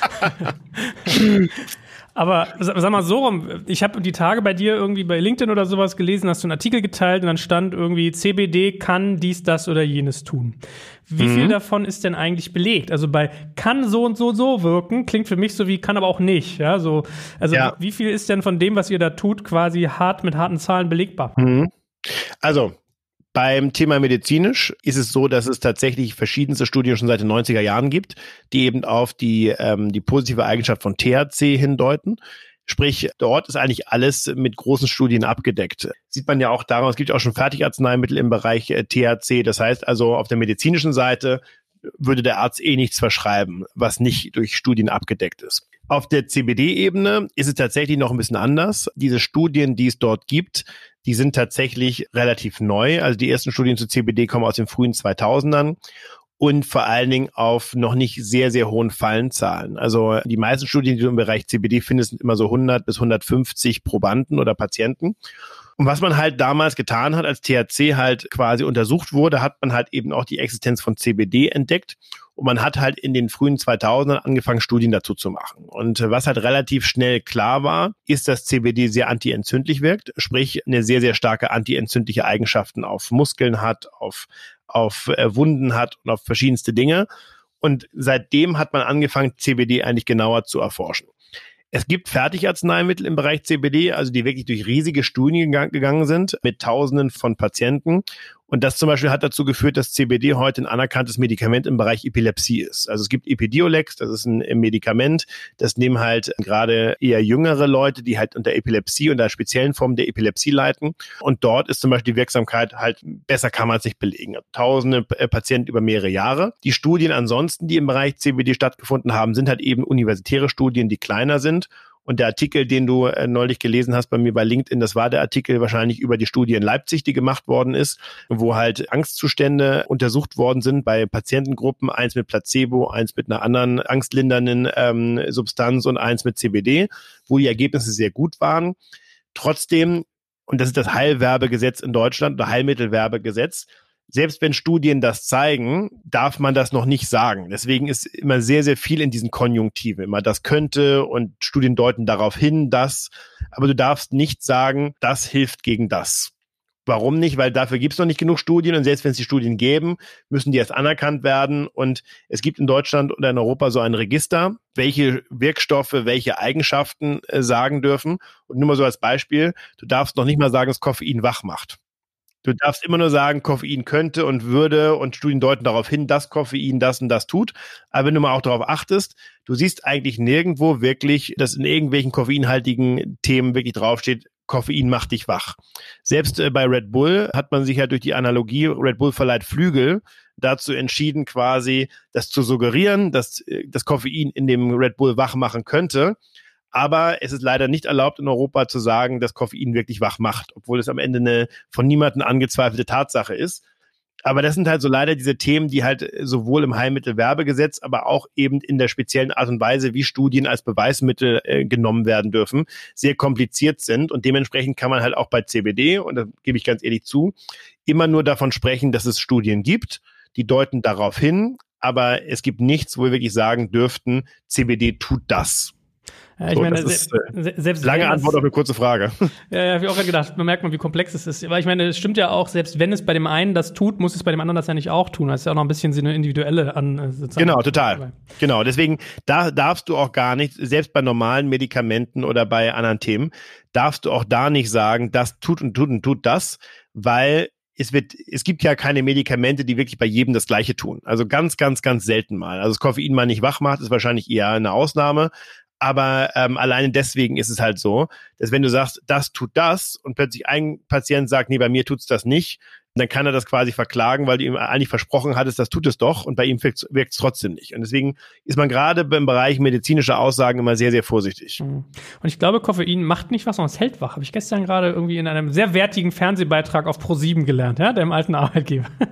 S1: Aber sag mal so rum, ich habe die Tage bei dir irgendwie bei LinkedIn oder sowas gelesen, hast du einen Artikel geteilt und dann stand irgendwie, C B D kann dies, das oder jenes tun. Wie mhm. viel davon ist denn eigentlich belegt? Also bei kann so und so so wirken, klingt für mich so wie kann aber auch nicht. Ja, so, also ja. Wie viel ist denn von dem, was ihr da tut, quasi hart mit harten Zahlen belegbar?
S2: Mhm. Also beim Thema medizinisch ist es so, dass es tatsächlich verschiedenste Studien schon seit den neunziger Jahren gibt, die eben auf die, ähm, die positive Eigenschaft von T H C hindeuten. Sprich, dort ist eigentlich alles mit großen Studien abgedeckt. Sieht man ja auch daran, es gibt auch schon Fertigarzneimittel im Bereich äh, T H C. Das heißt also, auf der medizinischen Seite würde der Arzt eh nichts verschreiben, was nicht durch Studien abgedeckt ist. Auf der C B D-Ebene ist es tatsächlich noch ein bisschen anders. Diese Studien, die es dort gibt, die sind tatsächlich relativ neu. Also die ersten Studien zu C B D kommen aus den frühen zweitausendern und vor allen Dingen auf noch nicht sehr, sehr hohen Fallenzahlen. Also die meisten Studien, die du im Bereich C B D findest, sind immer so hundert bis hundertfünfzig Probanden oder Patienten. Und was man halt damals getan hat, als T H C halt quasi untersucht wurde, hat man halt eben auch die Existenz von C B D entdeckt. Und man hat halt in den frühen zweitausendern angefangen, Studien dazu zu machen. Und was halt relativ schnell klar war, ist, dass C B D sehr antientzündlich wirkt, sprich eine sehr, sehr starke antientzündliche Eigenschaften auf Muskeln hat, auf, auf äh, Wunden hat und auf verschiedenste Dinge. Und seitdem hat man angefangen, C B D eigentlich genauer zu erforschen. Es gibt Fertigarzneimittel im Bereich C B D, also die wirklich durch riesige Studien gegangen sind, mit Tausenden von Patienten. Und das zum Beispiel hat dazu geführt, dass C B D heute ein anerkanntes Medikament im Bereich Epilepsie ist. Also es gibt Epidiolex, das ist ein Medikament, das nehmen halt gerade eher jüngere Leute, die halt unter Epilepsie und der speziellen Form der Epilepsie leiden. Und dort ist zum Beispiel die Wirksamkeit halt, besser kann man es nicht belegen. Tausende Patienten über mehrere Jahre. Die Studien ansonsten, die im Bereich C B D stattgefunden haben, sind halt eben universitäre Studien, die kleiner sind. Und der Artikel, den du äh, neulich gelesen hast bei mir bei LinkedIn, das war der Artikel wahrscheinlich über die Studie in Leipzig, die gemacht worden ist, wo halt Angstzustände untersucht worden sind bei Patientengruppen, eins mit Placebo, eins mit einer anderen angstlindernden ähm, Substanz und eins mit C B D, wo die Ergebnisse sehr gut waren. Trotzdem, und das ist das Heilwerbegesetz in Deutschland, oder Heilmittelwerbegesetz, selbst wenn Studien das zeigen, darf man das noch nicht sagen. Deswegen ist immer sehr, sehr viel in diesen Konjunktiven. Immer das könnte und Studien deuten darauf hin, dass, aber du darfst nicht sagen, das hilft gegen das. Warum nicht? Weil dafür gibt es noch nicht genug Studien und selbst wenn es die Studien geben, müssen die erst anerkannt werden und es gibt in Deutschland oder in Europa so ein Register, welche Wirkstoffe, welche Eigenschaften äh, sagen dürfen. Und nur mal so als Beispiel, du darfst noch nicht mal sagen, dass Koffein wach macht. Du darfst immer nur sagen, Koffein könnte und würde und Studien deuten darauf hin, dass Koffein das und das tut. Aber wenn du mal auch darauf achtest, du siehst eigentlich nirgendwo wirklich, dass in irgendwelchen koffeinhaltigen Themen wirklich draufsteht, Koffein macht dich wach. Selbst äh, bei Red Bull hat man sich ja durch die Analogie, Red Bull verleiht Flügel, dazu entschieden quasi, das zu suggerieren, dass äh, das Koffein in dem Red Bull wach machen könnte. Aber es ist leider nicht erlaubt, in Europa zu sagen, dass Koffein wirklich wach macht, obwohl es am Ende eine von niemandem angezweifelte Tatsache ist. Aber das sind halt so leider diese Themen, die halt sowohl im Heilmittelwerbegesetz, aber auch eben in der speziellen Art und Weise, wie Studien als Beweismittel äh, genommen werden dürfen, sehr kompliziert sind. Und dementsprechend kann man halt auch bei C B D, und da gebe ich ganz ehrlich zu, immer nur davon sprechen, dass es Studien gibt, die deuten darauf hin. Aber es gibt nichts, wo wir wirklich sagen dürften, C B D tut das.
S1: Ja, ich
S2: so,
S1: meine,
S2: das ist,
S1: se- selbst
S2: lange
S1: wenn
S2: Antwort
S1: es,
S2: auf eine kurze Frage.
S1: Ja, ja, habe ich auch gerade gedacht. Man merkt mal, wie komplex es ist. Weil ich meine, es stimmt ja auch, selbst wenn es bei dem einen das tut, muss es bei dem anderen das ja nicht auch tun. Das ist ja auch noch ein bisschen so eine individuelle an sozusagen.
S2: Genau, total. Genau, deswegen da darfst du auch gar nicht, selbst bei normalen Medikamenten oder bei anderen Themen, darfst du auch da nicht sagen, das tut und tut und tut das, weil es wird, es gibt ja keine Medikamente, die wirklich bei jedem das Gleiche tun. Also ganz, ganz, ganz selten mal. Also das Koffein mal nicht wach macht, ist wahrscheinlich eher eine Ausnahme. Aber ähm, alleine deswegen ist es halt so, dass wenn du sagst, das tut das und plötzlich ein Patient sagt, nee, bei mir tut's das nicht, dann kann er das quasi verklagen, weil du ihm eigentlich versprochen hattest, das tut es doch und bei ihm wirkt es trotzdem nicht. Und deswegen ist man gerade beim Bereich medizinischer Aussagen immer sehr, sehr vorsichtig.
S1: Und ich glaube, Koffein macht nicht was, sondern es hält wach. Habe ich gestern gerade irgendwie in einem sehr wertigen Fernsehbeitrag auf ProSieben gelernt, ja, dem alten Arbeitgeber.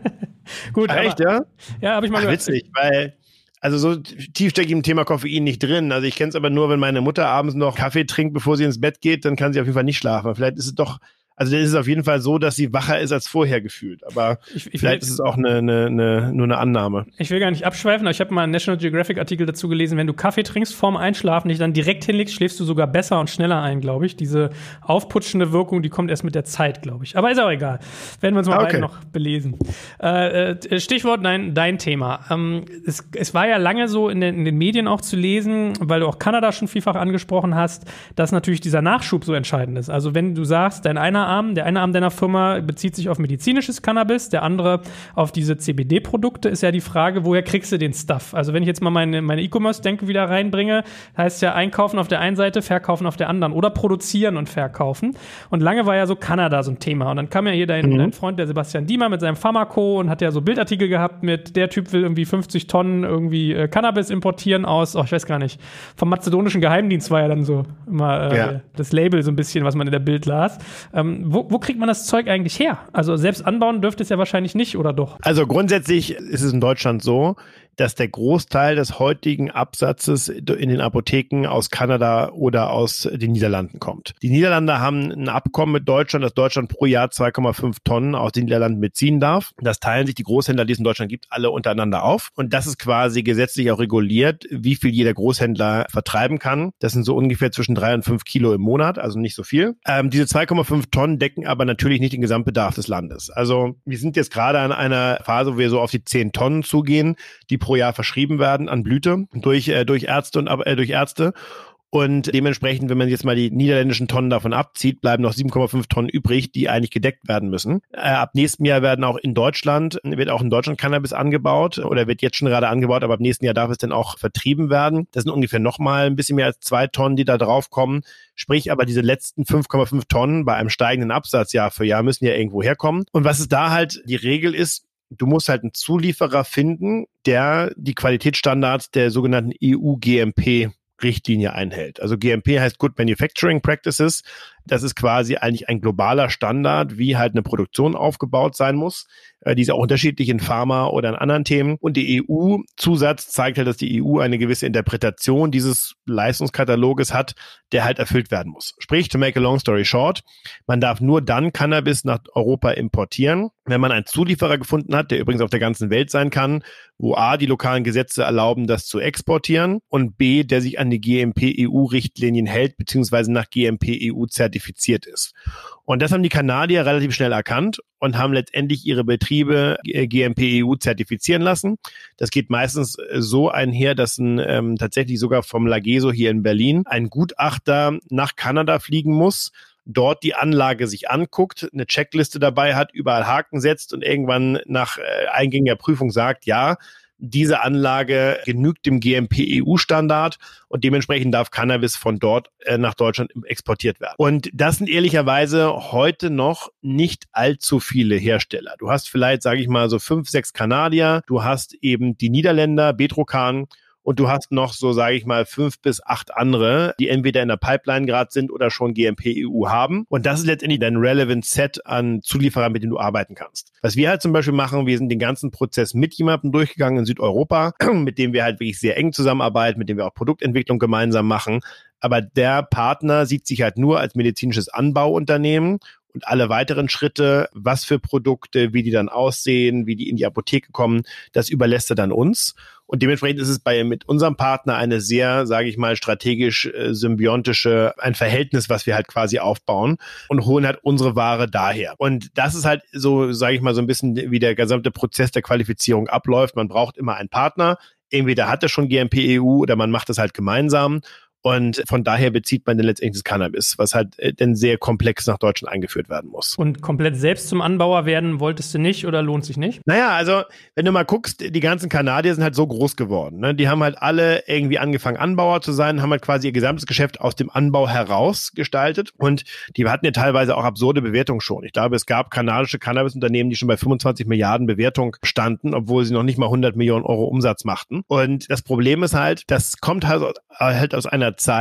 S1: Gut,
S2: Ach,
S1: aber,
S2: echt, ja?
S1: Ja, habe ich mal
S2: Ach,
S1: gehört.
S2: witzig, weil, also so tief stecke ich im Thema Koffein nicht drin. Also ich kenne es aber nur, wenn meine Mutter abends noch Kaffee trinkt, bevor sie ins Bett geht, dann kann sie auf jeden Fall nicht schlafen. Vielleicht ist es doch, also dann ist es auf jeden Fall so, dass sie wacher ist als vorher gefühlt. Aber
S1: Ich, ich
S2: vielleicht
S1: will,
S2: ist es auch eine, eine, eine, nur eine Annahme.
S1: ich will gar nicht abschweifen, aber ich habe mal einen National Geographic Artikel dazu gelesen, wenn du Kaffee trinkst vorm Einschlafen, dich dann direkt hinlegst, schläfst du sogar besser und schneller ein, glaube ich. Diese aufputschende Wirkung, die kommt erst mit der Zeit, glaube ich. Aber ist auch egal. Werden wir uns mal
S2: Okay.
S1: beide noch belesen. Äh, äh, Stichwort dein, dein Thema. Ähm, es, es war ja lange so in den, in den Medien auch zu lesen, weil du auch Kanada schon vielfach angesprochen hast, dass natürlich dieser Nachschub so entscheidend ist. Also wenn du sagst, dein einer Arm, der eine Arm deiner Firma bezieht sich auf medizinisches Cannabis, der andere auf diese C B D-Produkte, ist ja die Frage, woher kriegst du den Stuff? Also wenn ich jetzt mal meine, meine E-Commerce-Denke wieder reinbringe, heißt ja einkaufen auf der einen Seite, verkaufen auf der anderen oder produzieren und verkaufen. Und lange war ja so Kanada so ein Thema. Und dann kam ja hier dein, mhm. dein Freund, der Sebastian Diemer, mit seinem Pharmako und hat ja so Bildartikel gehabt mit, der Typ will irgendwie fünfzig Tonnen irgendwie äh, Cannabis importieren aus, oh, ich weiß gar nicht, vom mazedonischen Geheimdienst war ja dann so immer äh, ja. das Label so ein bisschen, was man in der Bild las. Ähm, wo, wo kriegt man das Zeug eigentlich her? Also selbst anbauen dürfte es ja wahrscheinlich nicht, oder doch?
S2: Also grundsätzlich ist es in Deutschland so, dass der Großteil des heutigen Absatzes in den Apotheken aus Kanada oder aus den Niederlanden kommt. Die Niederlande haben ein Abkommen mit Deutschland, dass Deutschland pro Jahr zwei Komma fünf Tonnen aus den Niederlanden beziehen darf. Das teilen sich die Großhändler, die es in Deutschland gibt, alle untereinander auf. Und das ist quasi gesetzlich auch reguliert, wie viel jeder Großhändler vertreiben kann. Das sind so ungefähr zwischen drei und fünf Kilo im Monat, also nicht so viel. Ähm, diese zwei Komma fünf Tonnen decken aber natürlich nicht den Gesamtbedarf des Landes. Also wir sind jetzt gerade an einer Phase, wo wir so auf die zehn Tonnen zugehen, die pro Jahr verschrieben werden an Blüte durch, äh, durch Ärzte und äh, durch Ärzte. Und dementsprechend, wenn man jetzt mal die niederländischen Tonnen davon abzieht, bleiben noch sieben Komma fünf Tonnen übrig, die eigentlich gedeckt werden müssen. Äh, ab nächstem Jahr werden auch in Deutschland, wird auch in Deutschland Cannabis angebaut oder wird jetzt schon gerade angebaut, aber ab nächsten Jahr darf es dann auch vertrieben werden. Das sind ungefähr nochmal ein bisschen mehr als zwei Tonnen, die da drauf kommen. Sprich, aber diese letzten fünf Komma fünf Tonnen bei einem steigenden Absatz Jahr für Jahr müssen ja irgendwo herkommen. Und was es da halt die Regel ist, du musst halt einen Zulieferer finden, der die Qualitätsstandards der sogenannten E U G M P-Richtlinie einhält. Also G M P heißt Good Manufacturing Practices. Das ist quasi eigentlich ein globaler Standard, wie halt eine Produktion aufgebaut sein muss. Äh, die ist auch unterschiedlich in Pharma oder in anderen Themen. Und die E U-Zusatz zeigt halt, dass die E U eine gewisse Interpretation dieses Leistungskataloges hat, der halt erfüllt werden muss. Sprich, to make a long story short, man darf nur dann Cannabis nach Europa importieren, wenn man einen Zulieferer gefunden hat, der übrigens auf der ganzen Welt sein kann, wo A, die lokalen Gesetze erlauben, das zu exportieren und B, der sich an die G M P-E U-Richtlinien hält, beziehungsweise nach G M P-E U zertifiziert ist. Und das haben die Kanadier relativ schnell erkannt und haben letztendlich ihre Betriebe G M P-E U zertifizieren lassen. Das geht meistens so einher, dass ein, ähm, tatsächlich sogar vom Lageso hier in Berlin ein Gutachter nach Kanada fliegen muss, dort die Anlage sich anguckt, eine Checkliste dabei hat, überall Haken setzt und irgendwann nach äh, eingängiger Prüfung sagt, ja, diese Anlage genügt dem G M P-E U-Standard und dementsprechend darf Cannabis von dort äh, nach Deutschland exportiert werden. Und das sind ehrlicherweise heute noch nicht allzu viele Hersteller. Du hast vielleicht, sage ich mal, so fünf, sechs Kanadier, du hast eben die Niederländer, Bedrocan, und du hast noch so, sage ich mal, fünf bis acht andere, die entweder in der Pipeline gerade sind oder schon G M P-E U haben. Und das ist letztendlich dein relevant Set an Zulieferern, mit denen du arbeiten kannst. Was wir halt zum Beispiel machen, wir sind den ganzen Prozess mit jemandem durchgegangen in Südeuropa, mit dem wir halt wirklich sehr eng zusammenarbeiten, mit dem wir auch Produktentwicklung gemeinsam machen. Aber der Partner sieht sich halt nur als medizinisches Anbauunternehmen. Und alle weiteren Schritte, was für Produkte, wie die dann aussehen, wie die in die Apotheke kommen, das überlässt er dann uns. Und dementsprechend ist es bei mit unserem Partner eine sehr, sage ich mal, strategisch äh, symbiontische, ein Verhältnis, was wir halt quasi aufbauen und holen halt unsere Ware daher. Und das ist halt so, sage ich mal, so ein bisschen, wie der gesamte Prozess der Qualifizierung abläuft. Man braucht immer einen Partner. Entweder hat er schon G M P-E U oder man macht das halt gemeinsam. Und von daher bezieht man dann letztendlich das Cannabis, was halt äh, dann sehr komplex nach Deutschland eingeführt werden muss.
S1: Und komplett selbst zum Anbauer werden wolltest du nicht oder lohnt sich nicht?
S2: Naja, also wenn du mal guckst, die ganzen Kanadier sind halt so groß geworden. Ne? Die haben halt alle irgendwie angefangen, Anbauer zu sein, haben halt quasi ihr gesamtes Geschäft aus dem Anbau heraus gestaltet. Und die hatten ja teilweise auch absurde Bewertungen schon. Ich glaube, es gab kanadische Cannabis-Unternehmen, die schon bei fünfundzwanzig Milliarden Bewertung standen, obwohl sie noch nicht mal hundert Millionen Euro Umsatz machten. Und das Problem ist halt, das kommt halt, halt aus einer Zeit,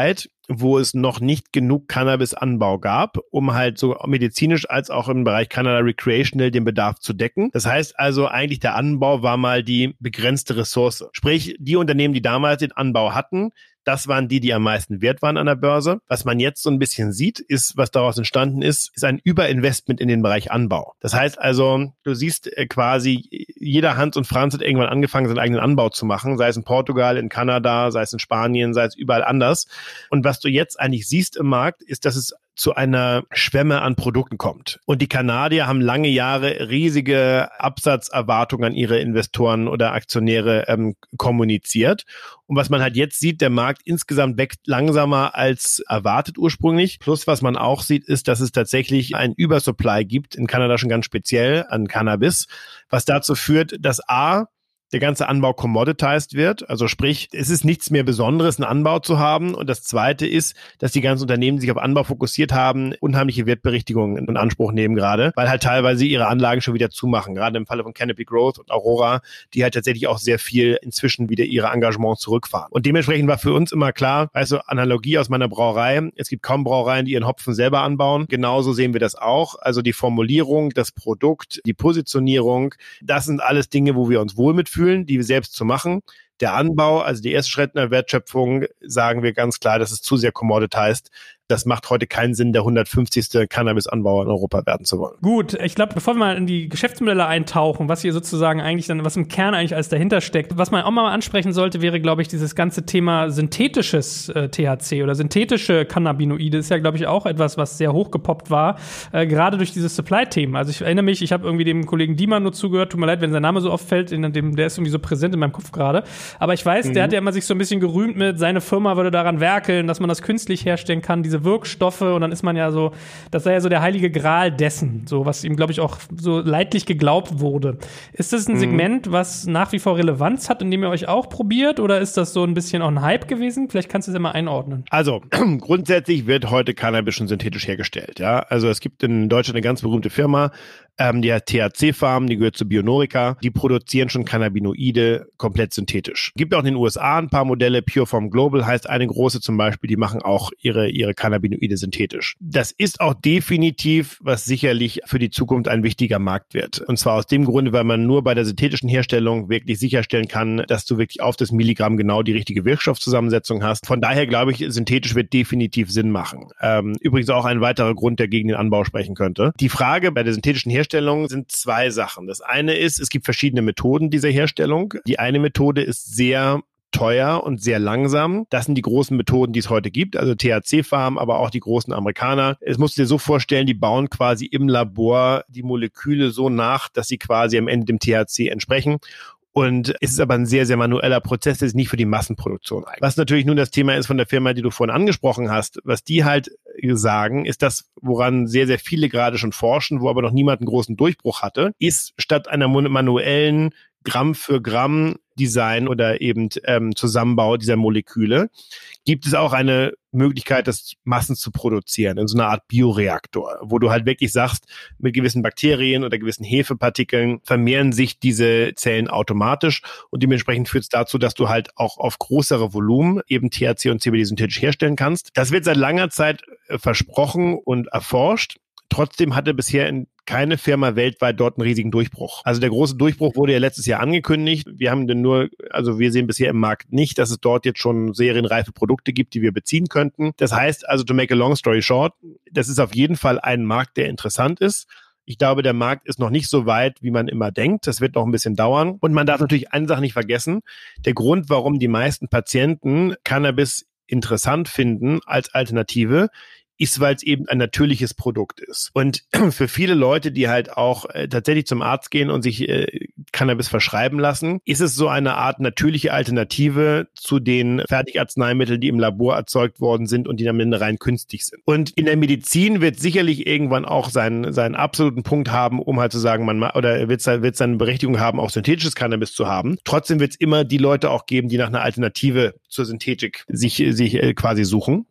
S2: wo es noch nicht genug Cannabis-Anbau gab, um halt so medizinisch als auch im Bereich Canada Recreational den Bedarf zu decken. Das heißt also, eigentlich der Anbau war mal die begrenzte Ressource. Sprich, die Unternehmen, die damals den Anbau hatten, das waren die, die am meisten wert waren an der Börse. Was man jetzt so ein bisschen sieht, ist, was daraus entstanden ist, ist ein Überinvestment in den Bereich Anbau. Das heißt also, du siehst quasi, jeder Hans und Franz hat irgendwann angefangen, seinen eigenen Anbau zu machen, sei es in Portugal, in Kanada, sei es in Spanien, sei es überall anders. Und was du jetzt eigentlich siehst im Markt, ist, dass es zu einer Schwemme an Produkten kommt. Und die Kanadier haben lange Jahre riesige Absatzerwartungen an ihre Investoren oder Aktionäre ähm, kommuniziert. Und was man halt jetzt sieht, der Markt insgesamt wächst langsamer als erwartet ursprünglich. Plus, was man auch sieht, ist, dass es tatsächlich ein Übersupply gibt, in Kanada schon ganz speziell an Cannabis, was dazu führt, dass A, der ganze Anbau commoditized wird. Also sprich, es ist nichts mehr Besonderes, einen Anbau zu haben. Und das Zweite ist, dass die ganzen Unternehmen, die sich auf Anbau fokussiert haben, unheimliche Wertberichtigungen in Anspruch nehmen gerade, weil halt teilweise ihre Anlagen schon wieder zumachen. Gerade im Falle von Canopy Growth und Aurora, die halt tatsächlich auch sehr viel inzwischen wieder ihre Engagements zurückfahren. Und dementsprechend war für uns immer klar, also Analogie aus meiner Brauerei, es gibt kaum Brauereien, die ihren Hopfen selber anbauen. Genauso sehen wir das auch. Also die Formulierung, das Produkt, die Positionierung, das sind alles Dinge, wo wir uns wohl mitfühlen, die selbst zu machen. Der Anbau, also die erste Schritt in der Wertschöpfung, sagen wir ganz klar, das ist zu sehr commoditized. Das macht heute keinen Sinn, der hundertfünfzigste Cannabis-Anbauer in Europa werden zu wollen.
S1: Gut, ich glaube, bevor wir mal in die Geschäftsmodelle eintauchen, was hier sozusagen eigentlich dann, was im Kern eigentlich alles dahinter steckt, was man auch mal ansprechen sollte, wäre, glaube ich, dieses ganze Thema synthetisches äh, T H C oder synthetische Cannabinoide ist ja, glaube ich, auch etwas, was sehr hochgepoppt war, äh, gerade durch diese Supply-Themen. Also ich erinnere mich, ich habe irgendwie dem Kollegen Diemann nur zugehört, tut mir leid, wenn sein Name so oft fällt, in dem, der ist irgendwie so präsent in meinem Kopf gerade. Aber ich weiß, mhm. der hat ja immer sich so ein bisschen gerühmt mit, seine Firma würde daran werkeln, dass man das künstlich herstellen kann, diese Wirkstoffe, und dann ist man ja so, das sei ja so der heilige Gral dessen, so was ihm, glaube ich, auch so leidlich geglaubt wurde. Ist das ein mhm. Segment, was nach wie vor Relevanz hat, in dem ihr euch auch probiert, oder ist das so ein bisschen auch ein Hype gewesen? Vielleicht kannst du es ja mal einordnen.
S2: Also, grundsätzlich wird heute Cannabis schon synthetisch hergestellt, ja. Also es gibt in Deutschland eine ganz berühmte Firma, ähm, die hat T H C-Farm, die gehört zu Bionorica, die produzieren schon Cannabinoide komplett synthetisch. Gibt auch in den U S A ein paar Modelle, Pureform Global heißt eine große zum Beispiel, die machen auch ihre, ihre Cannabinoide synthetisch. Das ist auch definitiv, was sicherlich für die Zukunft ein wichtiger Markt wird. Und zwar aus dem Grunde, weil man nur bei der synthetischen Herstellung wirklich sicherstellen kann, dass du wirklich auf das Milligramm genau die richtige Wirkstoffzusammensetzung hast. Von daher glaube ich, synthetisch wird definitiv Sinn machen. Ähm, übrigens auch ein weiterer Grund, der gegen den Anbau sprechen könnte. Die Frage bei der synthetischen Herstellung sind zwei Sachen. Das eine ist, es gibt verschiedene Methoden dieser Herstellung. Die eine Methode ist sehr teuer und sehr langsam. Das sind die großen Methoden, die es heute gibt, also T H C-Farm, aber auch die großen Amerikaner. Es musst du dir so vorstellen, die bauen quasi im Labor die Moleküle so nach, dass sie quasi am Ende dem T H C entsprechen. Und es ist aber ein sehr, sehr manueller Prozess, das ist nicht für die Massenproduktion eigentlich. Was natürlich nun das Thema ist von der Firma, die du vorhin angesprochen hast, was die halt sagen, ist das, woran sehr, sehr viele gerade schon forschen, wo aber noch niemand einen großen Durchbruch hatte, ist statt einer manuellen Gramm für Gramm Design oder eben ähm, Zusammenbau dieser Moleküle, gibt es auch eine Möglichkeit, das Massen zu produzieren in so einer Art Bioreaktor, wo du halt wirklich sagst, mit gewissen Bakterien oder gewissen Hefepartikeln vermehren sich diese Zellen automatisch und dementsprechend führt es dazu, dass du halt auch auf größere Volumen eben T H C und C B D synthetisch herstellen kannst. Das wird seit langer Zeit äh, versprochen und erforscht. Trotzdem hatte bisher in keine Firma weltweit dort einen riesigen Durchbruch. Also der große Durchbruch wurde ja letztes Jahr angekündigt. Wir haben denn nur, also wir sehen bisher im Markt nicht, dass es dort jetzt schon serienreife Produkte gibt, die wir beziehen könnten. Das heißt also, to make a long story short, das ist auf jeden Fall ein Markt, der interessant ist. Ich glaube, der Markt ist noch nicht so weit, wie man immer denkt. Das wird noch ein bisschen dauern. Und man darf natürlich eine Sache nicht vergessen. Der Grund, warum die meisten Patienten Cannabis interessant finden als Alternative, ist, weil es eben ein natürliches Produkt ist. Und für viele Leute, die halt auch äh, tatsächlich zum Arzt gehen und sich äh, Cannabis verschreiben lassen, ist es so eine Art natürliche Alternative zu den Fertigarzneimitteln, die im Labor erzeugt worden sind und die am Ende rein künstlich sind. Und in der Medizin wird sicherlich irgendwann auch seinen, seinen absoluten Punkt haben, um halt zu sagen, man oder wird es wird seine Berechtigung haben, auch synthetisches Cannabis zu haben. Trotzdem wird es immer die Leute auch geben, die nach einer Alternative zur Synthetik sich, sich äh, quasi suchen.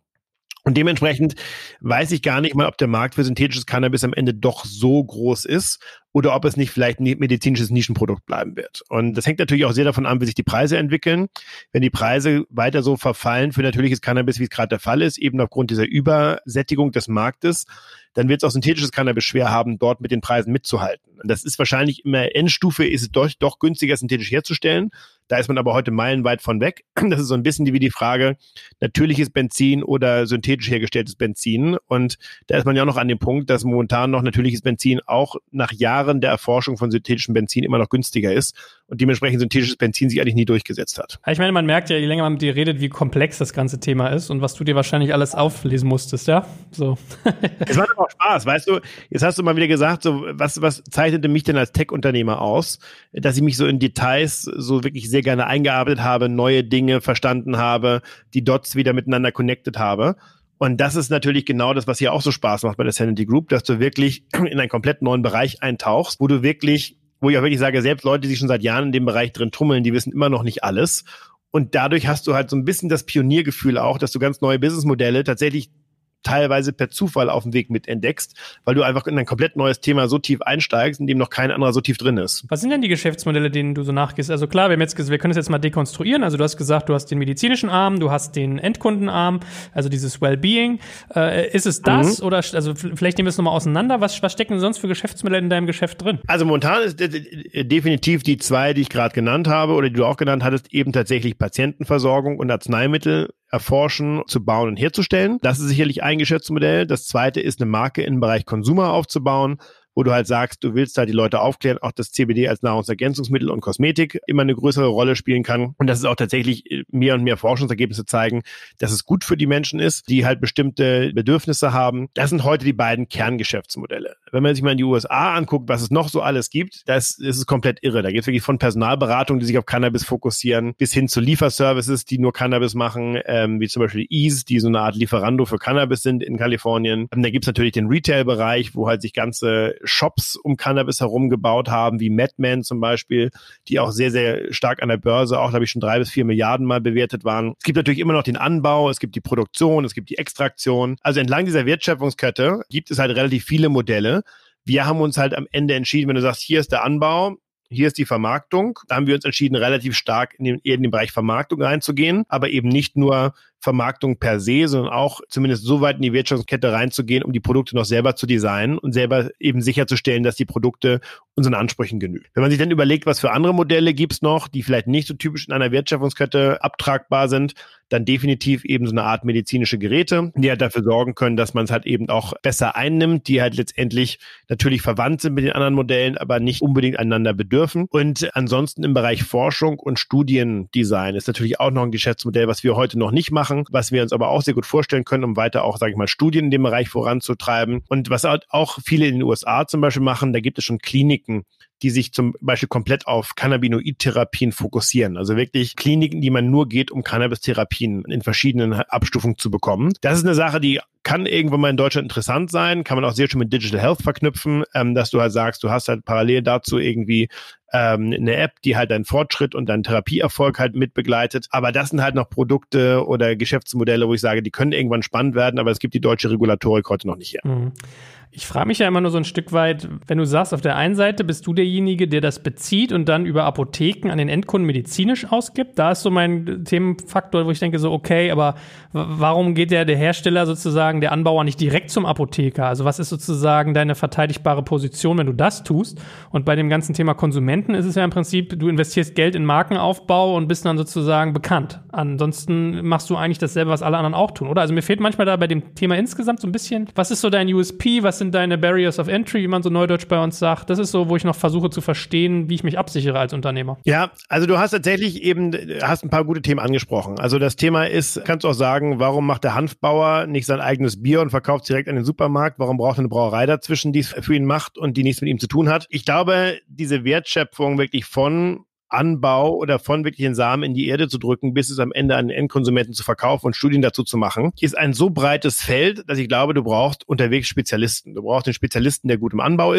S2: Und dementsprechend weiß ich gar nicht mal, ob der Markt für synthetisches Cannabis am Ende doch so groß ist oder ob es nicht vielleicht ein medizinisches Nischenprodukt bleiben wird. Und das hängt natürlich auch sehr davon an, wie sich die Preise entwickeln. Wenn die Preise weiter so verfallen für natürliches Cannabis, wie es gerade der Fall ist, eben aufgrund dieser Übersättigung des Marktes, dann wird es auch synthetisches Cannabis schwer haben, dort mit den Preisen mitzuhalten. Und das ist wahrscheinlich in der Endstufe, ist es doch, doch günstiger, synthetisch herzustellen. Da ist man aber heute meilenweit von weg. Das ist so ein bisschen wie die Frage, natürliches Benzin oder synthetisch hergestelltes Benzin. Und da ist man ja auch noch an dem Punkt, dass momentan noch natürliches Benzin auch nach Jahren der Erforschung von synthetischem Benzin immer noch günstiger ist und dementsprechend synthetisches Benzin sich eigentlich nie durchgesetzt hat.
S1: Ich meine, man merkt ja, je länger man mit dir redet, wie komplex das ganze Thema ist und was du dir wahrscheinlich alles auflesen musstest, ja? So.
S2: Es macht aber auch Spaß, weißt du? Jetzt hast du mal wieder gesagt, so was, was zeichnete mich denn als Tech-Unternehmer aus, dass ich mich so in Details so wirklich sehr gerne eingearbeitet habe, neue Dinge verstanden habe, die Dots wieder miteinander connected habe. Und das ist natürlich genau das, was hier auch so Spaß macht bei der Sanity Group, dass du wirklich in einen komplett neuen Bereich eintauchst, wo du wirklich, wo ich auch wirklich sage, selbst Leute, die schon seit Jahren in dem Bereich drin tummeln, die wissen immer noch nicht alles. Und dadurch hast du halt so ein bisschen das Pioniergefühl auch, dass du ganz neue Businessmodelle tatsächlich teilweise per Zufall auf dem Weg mit entdeckst, weil du einfach in ein komplett neues Thema so tief einsteigst, in dem noch kein anderer so tief drin ist.
S1: Was sind denn die Geschäftsmodelle, denen du so nachgehst? Also klar, wir haben jetzt, wir können es jetzt mal dekonstruieren. Also du hast gesagt, du hast den medizinischen Arm, du hast den Endkundenarm, also dieses Wellbeing. Äh, ist es das? Mhm. Oder, also vielleicht nehmen wir es nochmal auseinander. Was, was stecken denn sonst für Geschäftsmodelle in deinem Geschäft drin?
S2: Also momentan ist äh, definitiv die zwei, die ich gerade genannt habe oder die du auch genannt hattest, eben tatsächlich Patientenversorgung und Arzneimittel erforschen, zu bauen und herzustellen. Das ist sicherlich ein Geschäftsmodell. Das zweite ist, eine Marke im Bereich Consumer aufzubauen, wo du halt sagst, du willst halt die Leute aufklären, auch dass C B D als Nahrungsergänzungsmittel und Kosmetik immer eine größere Rolle spielen kann. Und dass es auch tatsächlich mehr und mehr Forschungsergebnisse zeigen, dass es gut für die Menschen ist, die halt bestimmte Bedürfnisse haben. Das sind heute die beiden Kerngeschäftsmodelle. Wenn man sich mal in die U S A anguckt, was es noch so alles gibt, das, das ist komplett irre. Da geht es wirklich von Personalberatung, die sich auf Cannabis fokussieren, bis hin zu Lieferservices, die nur Cannabis machen, ähm, wie zum Beispiel Ease, die so eine Art Lieferando für Cannabis sind in Kalifornien. Und da gibt es natürlich den Retail-Bereich, wo halt sich ganze Shops um Cannabis herum gebaut haben, wie Madman zum Beispiel, die auch sehr, sehr stark an der Börse, auch glaube ich schon drei bis vier Milliarden mal bewertet waren. Es gibt natürlich immer noch den Anbau, es gibt die Produktion, es gibt die Extraktion. Also entlang dieser Wertschöpfungskette gibt es halt relativ viele Modelle. Wir haben uns halt am Ende entschieden, wenn du sagst, hier ist der Anbau, hier ist die Vermarktung, da haben wir uns entschieden, relativ stark in den, eher in den Bereich Vermarktung reinzugehen, aber eben nicht nur Vermarktung per se, sondern auch zumindest so weit in die Wertschöpfungskette reinzugehen, um die Produkte noch selber zu designen und selber eben sicherzustellen, dass die Produkte unseren Ansprüchen genügen. Wenn man sich dann überlegt, was für andere Modelle gibt's noch, die vielleicht nicht so typisch in einer Wertschöpfungskette abtragbar sind, dann definitiv eben so eine Art medizinische Geräte, die halt dafür sorgen können, dass man es halt eben auch besser einnimmt, die halt letztendlich natürlich verwandt sind mit den anderen Modellen, aber nicht unbedingt einander bedürfen. Und ansonsten im Bereich Forschung und Studiendesign ist natürlich auch noch ein Geschäftsmodell, was wir heute noch nicht machen, was wir uns aber auch sehr gut vorstellen können, um weiter auch, sage ich mal, Studien in dem Bereich voranzutreiben. Und was auch viele in den U S A zum Beispiel machen, da gibt es schon Kliniken, die sich zum Beispiel komplett auf Cannabinoid-Therapien fokussieren. Also wirklich Kliniken, die man nur geht, um Cannabis-Therapien in verschiedenen Abstufungen zu bekommen. Das ist eine Sache, die kann irgendwann mal in Deutschland interessant sein, kann man auch sehr schön mit Digital Health verknüpfen, ähm, dass du halt sagst, du hast halt parallel dazu irgendwie ähm, eine App, die halt deinen Fortschritt und deinen Therapieerfolg halt mit begleitet. Aber das sind halt noch Produkte oder Geschäftsmodelle, wo ich sage, die können irgendwann spannend werden, aber es gibt die deutsche Regulatorik heute noch nicht her.
S1: Mhm. Ich frage mich ja immer nur so ein Stück weit, wenn du sagst, auf der einen Seite bist du derjenige, der das bezieht und dann über Apotheken an den Endkunden medizinisch ausgibt. Da ist so mein Themenfaktor, wo ich denke so, okay, aber warum geht der, der Hersteller sozusagen, der Anbauer nicht direkt zum Apotheker? Also was ist sozusagen deine verteidigbare Position, wenn du das tust? Und bei dem ganzen Thema Konsumenten ist es ja im Prinzip, du investierst Geld in Markenaufbau und bist dann sozusagen bekannt. Ansonsten machst du eigentlich dasselbe, was alle anderen auch tun, oder? Also mir fehlt manchmal da bei dem Thema insgesamt so ein bisschen, was ist so dein U S P, was sind deine Barriers of Entry, wie man so neudeutsch bei uns sagt? Das ist so, wo ich noch versuche zu verstehen, wie ich mich absichere als Unternehmer.
S2: Ja, also du hast tatsächlich eben, hast ein paar gute Themen angesprochen. Also das Thema ist, kannst du auch sagen, warum macht der Hanfbauer nicht sein eigenes Bier und verkauft es direkt an den Supermarkt? Warum braucht er eine Brauerei dazwischen, die es für ihn macht und die nichts mit ihm zu tun hat? Ich glaube, diese Wertschöpfung wirklich von Anbau oder von wirklich den Samen in die Erde zu drücken, bis es am Ende an den Endkonsumenten zu verkaufen und Studien dazu zu machen, ist ein so breites Feld, dass ich glaube, du brauchst unterwegs Spezialisten. Du brauchst den Spezialisten, der gut im Anbau ist.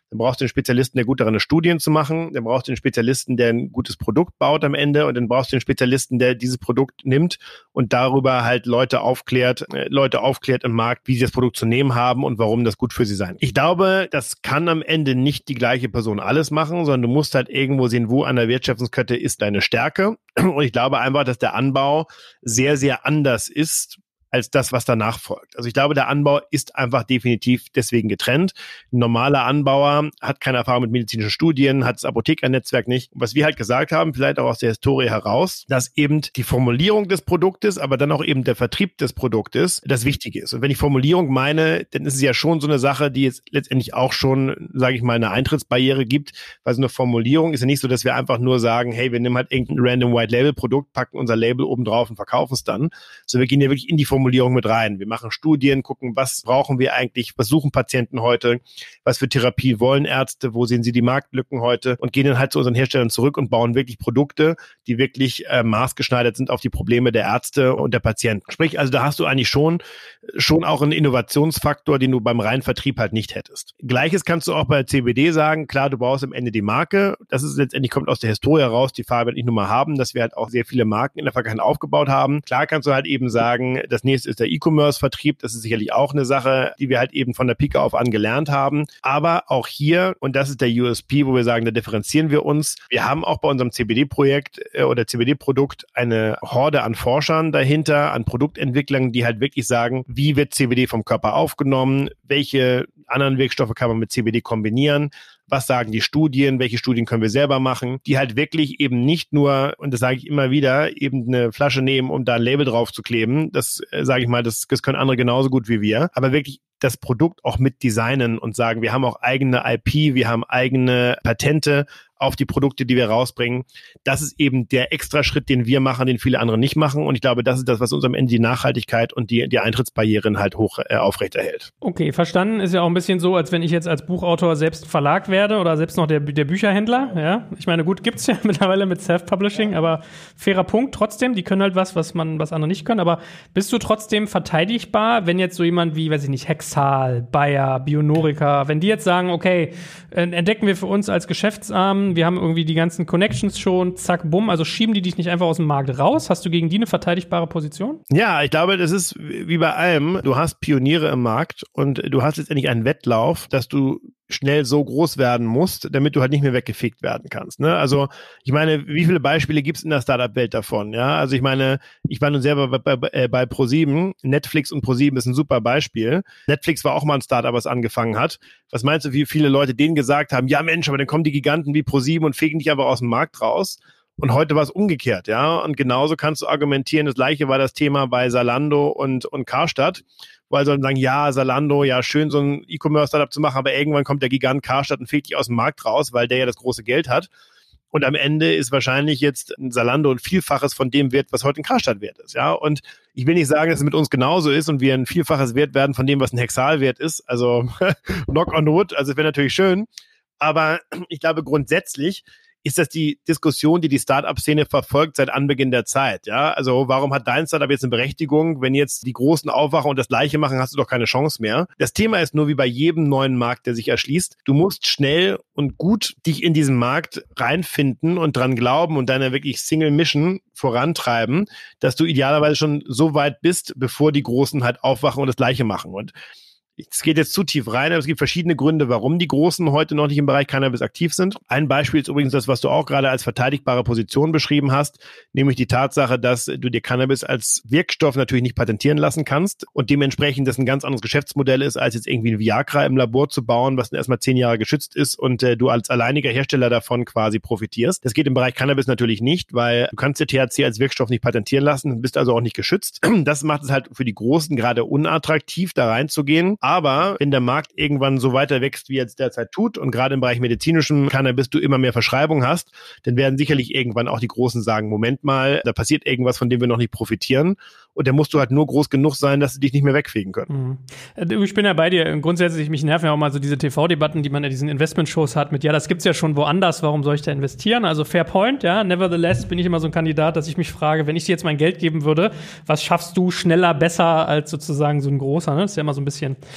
S2: dann brauchst du einen Spezialisten, der gut darin ist, Studien zu machen, dann brauchst du einen Spezialisten, der ein gutes Produkt baut am Ende und dann brauchst du einen Spezialisten, der dieses Produkt nimmt und darüber halt Leute aufklärt, äh, Leute aufklärt im Markt, wie sie das Produkt zu nehmen haben und warum das gut für sie sein. Ich glaube, das kann am Ende nicht die gleiche Person alles machen, sondern du musst halt irgendwo sehen, wo an der Wertschöpfungskette ist deine Stärke. Und ich glaube einfach, dass der Anbau sehr, sehr anders ist als das, was danach folgt. Also ich glaube, der Anbau ist einfach definitiv deswegen getrennt. Ein normaler Anbauer hat keine Erfahrung mit medizinischen Studien, hat das Apothekernetzwerk nicht. Und was wir halt gesagt haben, vielleicht auch aus der Historie heraus, dass eben die Formulierung des Produktes, aber dann auch eben der Vertrieb des Produktes das Wichtige ist. Und wenn ich Formulierung meine, dann ist es ja schon so eine Sache, die jetzt letztendlich auch schon, sage ich mal, eine Eintrittsbarriere gibt, weil so eine Formulierung ist ja nicht so, dass wir einfach nur sagen, hey, wir nehmen halt irgendein random White Label Produkt, packen unser Label oben drauf und verkaufen es dann. So, wir gehen ja wirklich in die Formulierung Formulierung mit rein. Wir machen Studien, gucken, was brauchen wir eigentlich, was suchen Patienten heute, was für Therapie wollen Ärzte, wo sehen sie die Marktlücken heute und gehen dann halt zu unseren Herstellern zurück und bauen wirklich Produkte, die wirklich äh, maßgeschneidert sind auf die Probleme der Ärzte und der Patienten. Sprich, also da hast du eigentlich schon, schon auch einen Innovationsfaktor, den du beim reinen Vertrieb halt nicht hättest. Gleiches kannst du auch bei C B D sagen. Klar, du brauchst am Ende die Marke. Das ist letztendlich, kommt aus der Historie heraus, die Farbe nicht nur mal haben, dass wir halt auch sehr viele Marken in der Vergangenheit aufgebaut haben. Klar kannst du halt eben sagen, das nächste ist der E-Commerce-Vertrieb. Das ist sicherlich auch eine Sache, die wir halt eben von der Pike auf an gelernt haben. Aber auch hier, und das ist der U S P, wo wir sagen, da differenzieren wir uns. Wir haben auch bei unserem C B D-Projekt äh, oder C B D-Produkt eine Horde an Forschern dahinter, an Produktentwicklern, die halt wirklich sagen, wie wird C B D vom Körper aufgenommen, welche anderen Wirkstoffe kann man mit C B D kombinieren, was sagen die Studien, welche Studien können wir selber machen, die halt wirklich eben nicht nur, und das sage ich immer wieder, eben eine Flasche nehmen, um da ein Label drauf zu kleben. Das äh, sage ich mal, das, das können andere genauso gut wie wir, aber wirklich das Produkt auch mit designen und sagen, wir haben auch eigene I P, wir haben eigene Patente auf die Produkte, die wir rausbringen. Das ist eben der extra Schritt, den wir machen, den viele andere nicht machen. Und ich glaube, das ist das, was uns am Ende die Nachhaltigkeit und die, die Eintrittsbarrieren halt hoch äh, aufrechterhält.
S1: Okay, verstanden. Ist ja auch ein bisschen so, als wenn ich jetzt als Buchautor selbst Verlag werde oder selbst noch der, der Bücherhändler. Ja, ich meine, gut, gibt's ja mittlerweile mit Self-Publishing, aber fairer Punkt trotzdem. Die können halt was, was man, was andere nicht können. Aber bist du trotzdem verteidigbar, wenn jetzt so jemand wie, weiß ich nicht, Hexal, Bayer, Bionorica, wenn die jetzt sagen, okay, entdecken wir für uns als Geschäftsarm, wir haben irgendwie die ganzen Connections schon, zack, bumm, also schieben die dich nicht einfach aus dem Markt raus? Hast du gegen die eine verteidigbare Position?
S2: Ja, ich glaube, das ist wie bei allem. Du hast Pioniere im Markt und du hast letztendlich einen Wettlauf, dass du schnell so groß werden musst, damit du halt nicht mehr weggefegt werden kannst. Ne? Also ich meine, wie viele Beispiele gibt es in der Startup-Welt davon? Ja, also ich meine, ich war nun selber bei, bei, äh, bei ProSieben. Netflix und ProSieben ist ein super Beispiel. Netflix war auch mal ein Startup, was angefangen hat. Was meinst du, wie viele Leute denen gesagt haben, ja Mensch, aber dann kommen die Giganten wie ProSieben und fegen dich einfach aus dem Markt raus. Und heute war es umgekehrt, ja. Und genauso kannst du argumentieren, das Gleiche war das Thema bei Zalando und, und Karstadt, weil sie sagen, ja, Zalando, ja, schön, so ein E-Commerce-Startup zu machen, aber irgendwann kommt der Gigant Karstadt und fegt dich aus dem Markt raus, weil der ja das große Geld hat. Und am Ende ist wahrscheinlich jetzt ein Zalando ein Vielfaches von dem Wert, was heute ein Karstadt wert ist, ja. Und ich will nicht sagen, dass es mit uns genauso ist und wir ein Vielfaches Wert werden von dem, was ein Hexal wert ist. Also, knock on wood, also es wäre natürlich schön. Aber ich glaube, grundsätzlich ist das die Diskussion, die die Startup-Szene verfolgt seit Anbeginn der Zeit. Ja, also warum hat dein Startup jetzt eine Berechtigung? Wenn jetzt die Großen aufwachen und das Gleiche machen, hast du doch keine Chance mehr. Das Thema ist nur wie bei jedem neuen Markt, der sich erschließt. Du musst schnell und gut dich in diesen Markt reinfinden und dran glauben und deine wirklich Single Mission vorantreiben, dass du idealerweise schon so weit bist, bevor die Großen halt aufwachen und das Gleiche machen. Und es geht jetzt zu tief rein, aber es gibt verschiedene Gründe, warum die Großen heute noch nicht im Bereich Cannabis aktiv sind. Ein Beispiel ist übrigens das, was du auch gerade als verteidigbare Position beschrieben hast, nämlich die Tatsache, dass du dir Cannabis als Wirkstoff natürlich nicht patentieren lassen kannst und dementsprechend das ein ganz anderes Geschäftsmodell ist, als jetzt irgendwie ein Viagra im Labor zu bauen, was dann erstmal zehn Jahre geschützt ist und äh, du als alleiniger Hersteller davon quasi profitierst. Das geht im Bereich Cannabis natürlich nicht, weil du kannst dir T H C als Wirkstoff nicht patentieren lassen, bist also auch nicht geschützt. Das macht es halt für die Großen gerade unattraktiv, da reinzugehen. Aber wenn der Markt irgendwann so weiter wächst, wie er es derzeit tut und gerade im Bereich medizinischem Cannabis du immer mehr Verschreibung hast, dann werden sicherlich irgendwann auch die Großen sagen, Moment mal, da passiert irgendwas, von dem wir noch nicht profitieren. Und dann musst du halt nur groß genug sein, dass sie dich nicht mehr wegfegen können.
S1: Mhm. Ich bin ja bei dir. Grundsätzlich, mich nerven ja auch mal so diese T V-Debatten, die man in diesen Investment-Shows hat mit, ja, das gibt's ja schon woanders, warum soll ich da investieren? Also fair point, ja. Nevertheless bin ich immer so ein Kandidat, dass ich mich frage, wenn ich dir jetzt mein Geld geben würde, was schaffst du schneller, besser als sozusagen so ein großer, ne? Das ist ja immer so ein bisschen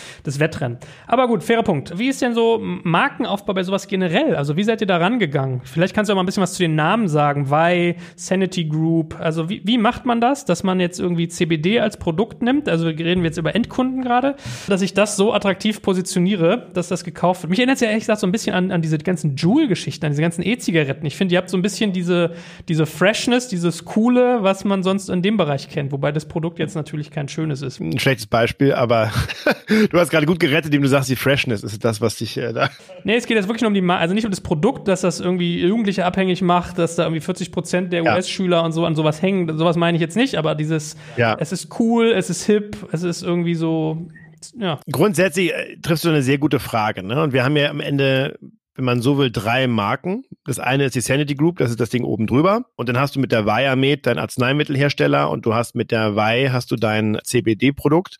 S1: das Wettrennen. Aber gut, fairer Punkt. Wie ist denn so Markenaufbau bei sowas generell? Also wie seid ihr da rangegangen? Vielleicht kannst du auch mal ein bisschen was zu den Namen sagen. Vi, Sanity Group. Also wie, wie macht man das, dass man jetzt irgendwie C B D als Produkt nimmt? Also reden wir jetzt über Endkunden gerade, dass ich das so attraktiv positioniere, dass das gekauft wird. Mich erinnert es ja ehrlich gesagt so ein bisschen an, an diese ganzen Juul-Geschichten, an diese ganzen E-Zigaretten. Ich finde, ihr habt so ein bisschen diese, diese Freshness, dieses Coole, was man sonst in dem Bereich kennt, wobei das Produkt jetzt natürlich kein schönes ist.
S2: Ein schlechtes Beispiel, aber du hast gerade gut gerettet, indem du sagst, die Freshness ist das, was dich äh, da...
S1: Nee, es geht jetzt wirklich nur um die, Ma- also nicht um das Produkt, dass das irgendwie Jugendliche abhängig macht, dass da irgendwie vierzig Prozent der
S2: ja.
S1: U S-Schüler und so an sowas hängen. Sowas meine ich jetzt nicht, aber dieses, ja. es ist cool, es ist hip, es ist irgendwie so, ja.
S2: Grundsätzlich äh, triffst du eine sehr gute Frage, ne? Und wir haben ja am Ende, wenn man so will, drei Marken. Das eine ist die Sanity Group, das ist das Ding oben drüber. Und dann hast du mit der Viamed deinen Arzneimittelhersteller und du hast mit der Vi hast du dein C B D-Produkt.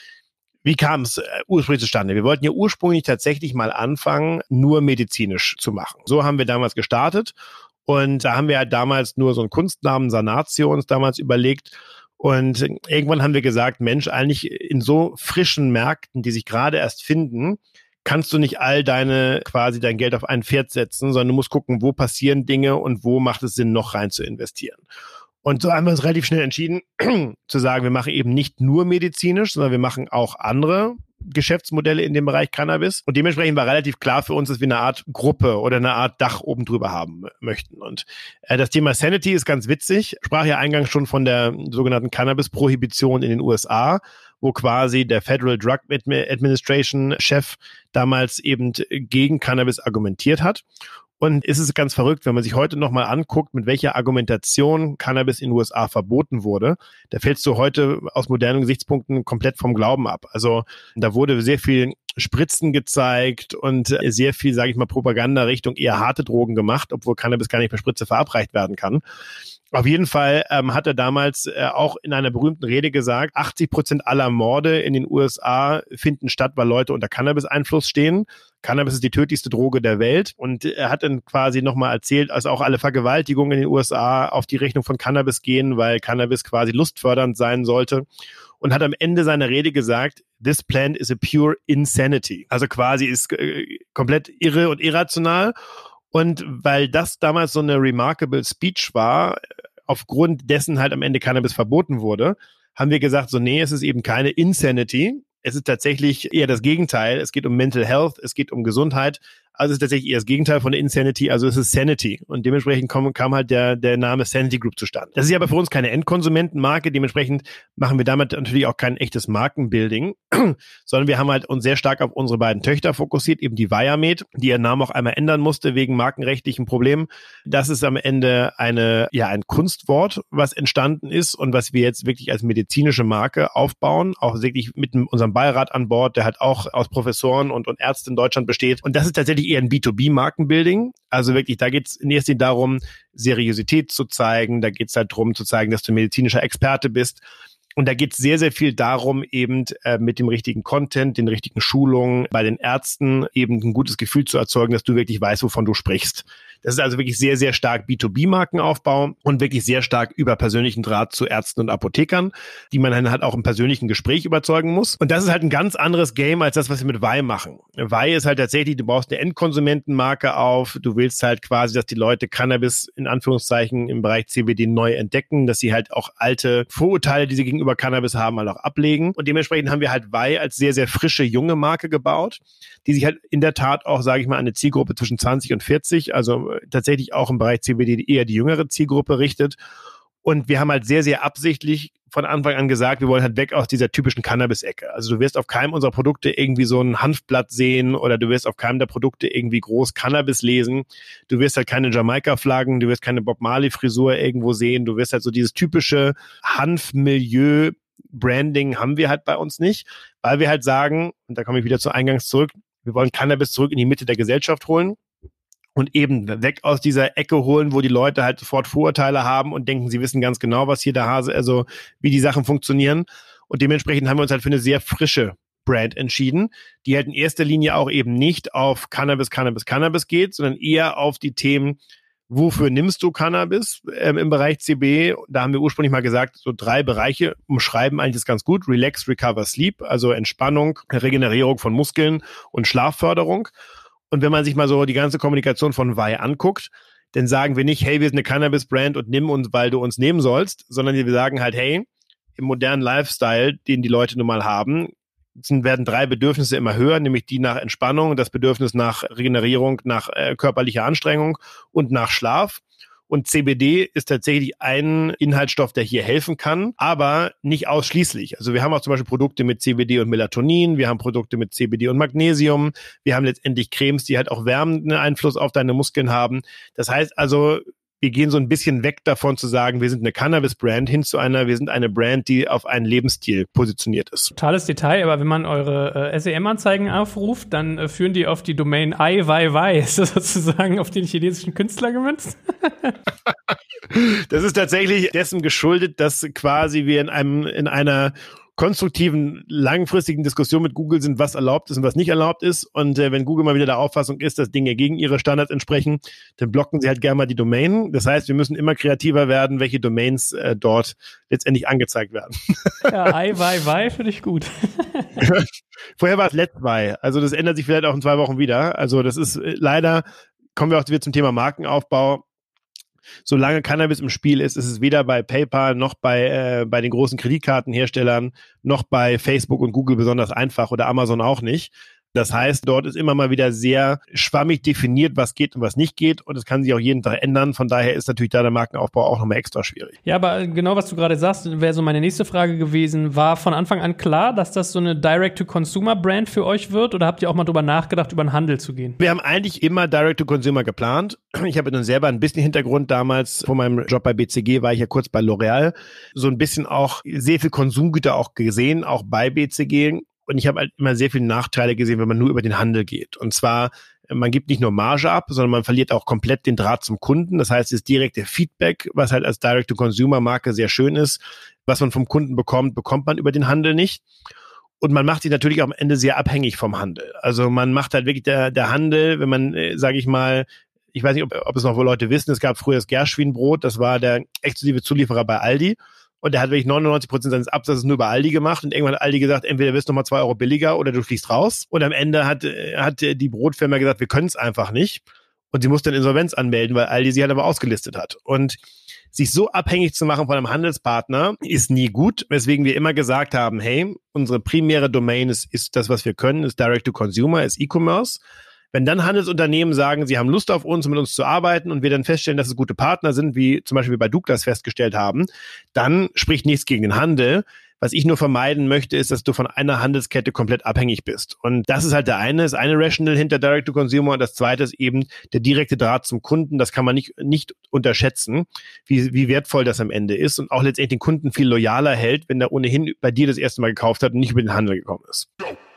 S2: Wie kam es äh, ursprünglich zustande? Wir wollten ja ursprünglich tatsächlich mal anfangen, nur medizinisch zu machen. So haben wir damals gestartet. Und da haben wir halt damals nur so einen Kunstnamen Sanatio uns damals überlegt. Und irgendwann haben wir gesagt, Mensch, eigentlich in so frischen Märkten, die sich gerade erst finden, kannst du nicht all deine, quasi dein Geld auf ein Pferd setzen, sondern du musst gucken, wo passieren Dinge und wo macht es Sinn, noch rein zu investieren. Und so haben wir uns relativ schnell entschieden, zu sagen, wir machen eben nicht nur medizinisch, sondern wir machen auch andere Geschäftsmodelle in dem Bereich Cannabis. Und dementsprechend war relativ klar für uns, dass wir eine Art Gruppe oder eine Art Dach oben drüber haben möchten. Und äh, das Thema Sanity ist ganz witzig. Ich sprach ja eingangs schon von der sogenannten Cannabis-Prohibition in den U S A, wo quasi der Federal Drug Administration-Chef damals eben gegen Cannabis argumentiert hat. Und es ist ganz verrückt, wenn man sich heute nochmal anguckt, mit welcher Argumentation Cannabis in den U S A verboten wurde. Da fällst du heute aus modernen Gesichtspunkten komplett vom Glauben ab. Also da wurde sehr viel Spritzen gezeigt und sehr viel, sage ich mal, Propaganda Richtung eher harte Drogen gemacht, obwohl Cannabis gar nicht per Spritze verabreicht werden kann. Auf jeden Fall ähm, hat er damals äh, auch in einer berühmten Rede gesagt, achtzig Prozent aller Morde in den U S A finden statt, weil Leute unter Cannabis-Einfluss stehen. Cannabis ist die tödlichste Droge der Welt. Und er hat dann quasi nochmal erzählt, dass auch alle Vergewaltigungen in den U S A auf die Rechnung von Cannabis gehen, weil Cannabis quasi lustfördernd sein sollte. Und hat am Ende seiner Rede gesagt, this plant is a pure insanity. Also quasi ist äh, komplett irre und irrational. Und weil das damals so eine remarkable Speech war, aufgrund dessen halt am Ende Cannabis verboten wurde, haben wir gesagt, so nee, es ist eben keine Insanity. Es ist tatsächlich eher das Gegenteil. Es geht um Mental Health, es geht um Gesundheit. Also es ist tatsächlich eher das Gegenteil von der Insanity, also es ist Sanity. Und dementsprechend kam, kam halt der, der Name Sanity Group zustande. Das ist ja aber für uns keine Endkonsumentenmarke, dementsprechend machen wir damit natürlich auch kein echtes Markenbuilding, sondern wir haben halt uns sehr stark auf unsere beiden Töchter fokussiert, eben die Viamed, die ihren Namen auch einmal ändern musste wegen markenrechtlichen Problemen. Das ist am Ende eine, ja, ein Kunstwort, was entstanden ist und was wir jetzt wirklich als medizinische Marke aufbauen, auch wirklich mit unserem Beirat an Bord, der halt auch aus Professoren und, und Ärzten in Deutschland besteht. Und das ist tatsächlich eher ein B zwei B-Markenbuilding. Also wirklich, da geht es in erster Linie darum, Seriosität zu zeigen. Da geht es halt darum zu zeigen, dass du medizinischer Experte bist. Und da geht es sehr, sehr viel darum, eben äh, mit dem richtigen Content, den richtigen Schulungen bei den Ärzten eben ein gutes Gefühl zu erzeugen, dass du wirklich weißt, wovon du sprichst. Das ist also wirklich sehr, sehr stark B zwei B-Markenaufbau und wirklich sehr stark über persönlichen Draht zu Ärzten und Apothekern, die man dann halt auch im persönlichen Gespräch überzeugen muss. Und das ist halt ein ganz anderes Game als das, was wir mit Vi machen. Vi ist halt tatsächlich, du baust eine Endkonsumentenmarke auf, du willst halt quasi, dass die Leute Cannabis in Anführungszeichen im Bereich C B D neu entdecken, dass sie halt auch alte Vorurteile, die sie gegenüber Cannabis haben, halt auch ablegen. Und dementsprechend haben wir halt Vi als sehr, sehr frische, junge Marke gebaut, die sich halt in der Tat auch, sage ich mal, an eine Zielgruppe zwischen zwanzig und vierzig, also tatsächlich auch im Bereich C B D eher die jüngere Zielgruppe richtet. Und wir haben halt sehr, sehr absichtlich von Anfang an gesagt, wir wollen halt weg aus dieser typischen Cannabis-Ecke. Also du wirst auf keinem unserer Produkte irgendwie so ein Hanfblatt sehen oder du wirst auf keinem der Produkte irgendwie groß Cannabis lesen. Du wirst halt keine Jamaika-Flaggen, du wirst keine Bob Marley-Frisur irgendwo sehen. Du wirst halt so dieses typische Hanf-Milieu-Branding haben wir halt bei uns nicht, weil wir halt sagen, und da komme ich wieder zu Eingangs zurück, wir wollen Cannabis zurück in die Mitte der Gesellschaft holen. Und eben weg aus dieser Ecke holen, wo die Leute halt sofort Vorurteile haben und denken, sie wissen ganz genau, was hier der Hase, also wie die Sachen funktionieren. Und dementsprechend haben wir uns halt für eine sehr frische Brand entschieden, die halt in erster Linie auch eben nicht auf Cannabis, Cannabis, Cannabis geht, sondern eher auf die Themen Wofür nimmst du Cannabis ähm, im Bereich C B? Da haben wir ursprünglich mal gesagt, so drei Bereiche umschreiben eigentlich das ganz gut. Relax, Recover, Sleep, also Entspannung, Regenerierung von Muskeln und Schlafförderung. Und wenn man sich mal so die ganze Kommunikation von Vai anguckt, dann sagen wir nicht, hey, wir sind eine Cannabis-Brand und nimm uns, weil du uns nehmen sollst, sondern wir sagen halt, hey, im modernen Lifestyle, den die Leute nun mal haben, sind, werden drei Bedürfnisse immer höher, nämlich die nach Entspannung, das Bedürfnis nach Regenerierung, nach äh, körperlicher Anstrengung und nach Schlaf. Und C B D ist tatsächlich ein Inhaltsstoff, der hier helfen kann, aber nicht ausschließlich. Also wir haben auch zum Beispiel Produkte mit C B D und Melatonin, wir haben Produkte mit C B D und Magnesium, wir haben letztendlich Cremes, die halt auch wärmenden Einfluss auf deine Muskeln haben. Das heißt also, wir gehen so ein bisschen weg davon zu sagen, wir sind eine Cannabis-Brand, hin zu einer, wir sind eine Brand, die auf einen Lebensstil positioniert ist.
S1: Totales Detail, aber wenn man eure äh, S E M-Anzeigen aufruft, dann äh, führen die auf die Domain Ai Weiwei. Ist das sozusagen auf den chinesischen Künstler gemünzt?
S2: Das ist tatsächlich dessen geschuldet, dass quasi wir in einem, in einer konstruktiven, langfristigen Diskussion mit Google sind, was erlaubt ist und was nicht erlaubt ist. Und äh, wenn Google mal wieder der Auffassung ist, dass Dinge gegen ihre Standards entsprechen, dann blocken sie halt gerne mal die Domain. Das heißt, wir müssen immer kreativer werden, welche Domains äh, dort letztendlich angezeigt werden.
S1: Ja, Ai Weiwei finde ich gut.
S2: Vorher war es Let's Buy. Also das ändert sich vielleicht auch in zwei Wochen wieder. Also das ist äh, leider, kommen wir auch wieder zum Thema Markenaufbau. Solange Cannabis im Spiel ist, ist es weder bei PayPal noch bei, äh, bei den großen Kreditkartenherstellern noch bei Facebook und Google besonders einfach oder Amazon auch nicht. Das heißt, dort ist immer mal wieder sehr schwammig definiert, was geht und was nicht geht. Und es kann sich auch jeden Tag ändern. Von daher ist natürlich da der Markenaufbau auch nochmal extra schwierig.
S1: Ja, aber genau, was du gerade sagst, wäre so meine nächste Frage gewesen. War von Anfang an klar, dass das so eine Direct-to-Consumer-Brand für euch wird? Oder habt ihr auch mal drüber nachgedacht, über den Handel zu gehen?
S2: Wir haben eigentlich immer Direct-to-Consumer geplant. Ich habe dann selber ein bisschen Hintergrund. Damals vor meinem Job bei B C G war ich ja kurz bei L'Oreal. So ein bisschen auch sehr viel Konsumgüter auch gesehen, auch bei B C G. Und ich habe halt immer sehr viele Nachteile gesehen, wenn man nur über den Handel geht. Und zwar, man gibt nicht nur Marge ab, sondern man verliert auch komplett den Draht zum Kunden. Das heißt, das direkte Feedback, was halt als Direct-to-Consumer-Marke sehr schön ist, was man vom Kunden bekommt, bekommt man über den Handel nicht. Und man macht sich natürlich auch am Ende sehr abhängig vom Handel. Also man macht halt wirklich der, der Handel, wenn man, äh, sage ich mal, ich weiß nicht, ob, ob es noch wohl Leute wissen, es gab früher das Gershwin-Brot, das war der exklusive Zulieferer bei Aldi. Und der hat wirklich neunundneunzig Prozent seines Absatzes nur bei Aldi gemacht. Und irgendwann hat Aldi gesagt, entweder wirst du nochmal zwei Euro billiger oder du fliegst raus. Und am Ende hat, hat die Brotfirma gesagt, wir können es einfach nicht. Und sie muss dann Insolvenz anmelden, weil Aldi sie halt aber ausgelistet hat. Und sich so abhängig zu machen von einem Handelspartner ist nie gut. Weswegen wir immer gesagt haben, hey, unsere primäre Domain ist, ist das, was wir können, ist Direct-to-Consumer, ist E-Commerce. Wenn dann Handelsunternehmen sagen, sie haben Lust auf uns, mit uns zu arbeiten und wir dann feststellen, dass es gute Partner sind, wie zum Beispiel bei Douglas festgestellt haben, dann spricht nichts gegen den Handel. Was ich nur vermeiden möchte, ist, dass du von einer Handelskette komplett abhängig bist. Und das ist halt der eine, das eine Rational hinter Direct-to-Consumer und das zweite ist eben der direkte Draht zum Kunden. Das kann man nicht, nicht unterschätzen, wie, wie wertvoll das am Ende ist und auch letztendlich den Kunden viel loyaler hält, wenn er ohnehin bei dir das erste Mal gekauft hat und nicht über den Handel gekommen ist.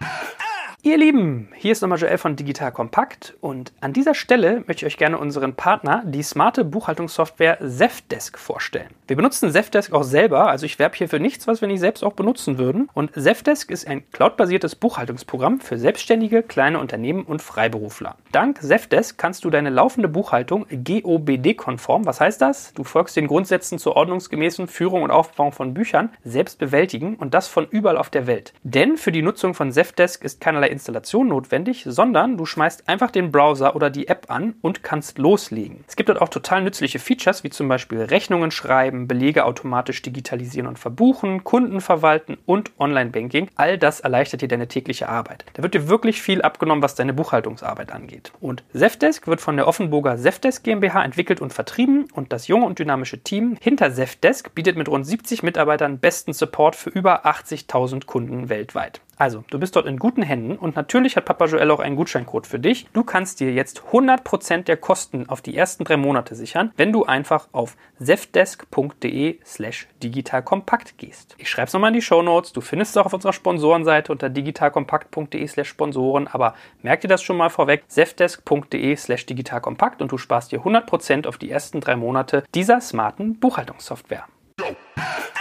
S1: Ihr Lieben, hier ist nochmal Joel von Digital Compact und an dieser Stelle möchte ich euch gerne unseren Partner, die smarte Buchhaltungssoftware Zefdesk, vorstellen. Wir benutzen Zefdesk auch selber, also ich werbe hier für nichts, was wir nicht selbst auch benutzen würden. Und Zefdesk ist ein cloudbasiertes Buchhaltungsprogramm für selbstständige, kleine Unternehmen und Freiberufler. Dank Zefdesk kannst du deine laufende Buchhaltung G O B D-konform, was heißt das? Du folgst den Grundsätzen zur ordnungsgemäßen Führung und Aufbewahrung von Büchern, selbst bewältigen und das von überall auf der Welt. Denn für die Nutzung von Zefdesk ist keinerlei Installation notwendig, sondern du schmeißt einfach den Browser oder die App an und kannst loslegen. Es gibt dort auch total nützliche Features, wie zum Beispiel Rechnungen schreiben, Belege automatisch digitalisieren und verbuchen, Kunden verwalten und Online-Banking. All das erleichtert dir deine tägliche Arbeit. Da wird dir wirklich viel abgenommen, was deine Buchhaltungsarbeit angeht. Und Zefdesk wird von der Offenburger Zefdesk GmbH entwickelt und vertrieben und das junge und dynamische Team hinter Zefdesk bietet mit rund siebzig Mitarbeitern besten Support für über achtzigtausend Kunden weltweit. Also, du bist dort in guten Händen und natürlich hat Papa Joel auch einen Gutscheincode für dich. Du kannst dir jetzt hundert Prozent der Kosten auf die ersten drei Monate sichern, wenn du einfach auf zefdesk.de slash digitalkompakt gehst. Ich schreibe es nochmal in die Shownotes. Du findest es auch auf unserer Sponsorenseite unter digitalkompakt.de slash Sponsoren. Aber merk dir das schon mal vorweg, zefdesk.de slash digitalkompakt und du sparst dir hundert Prozent auf die ersten drei Monate dieser smarten Buchhaltungssoftware.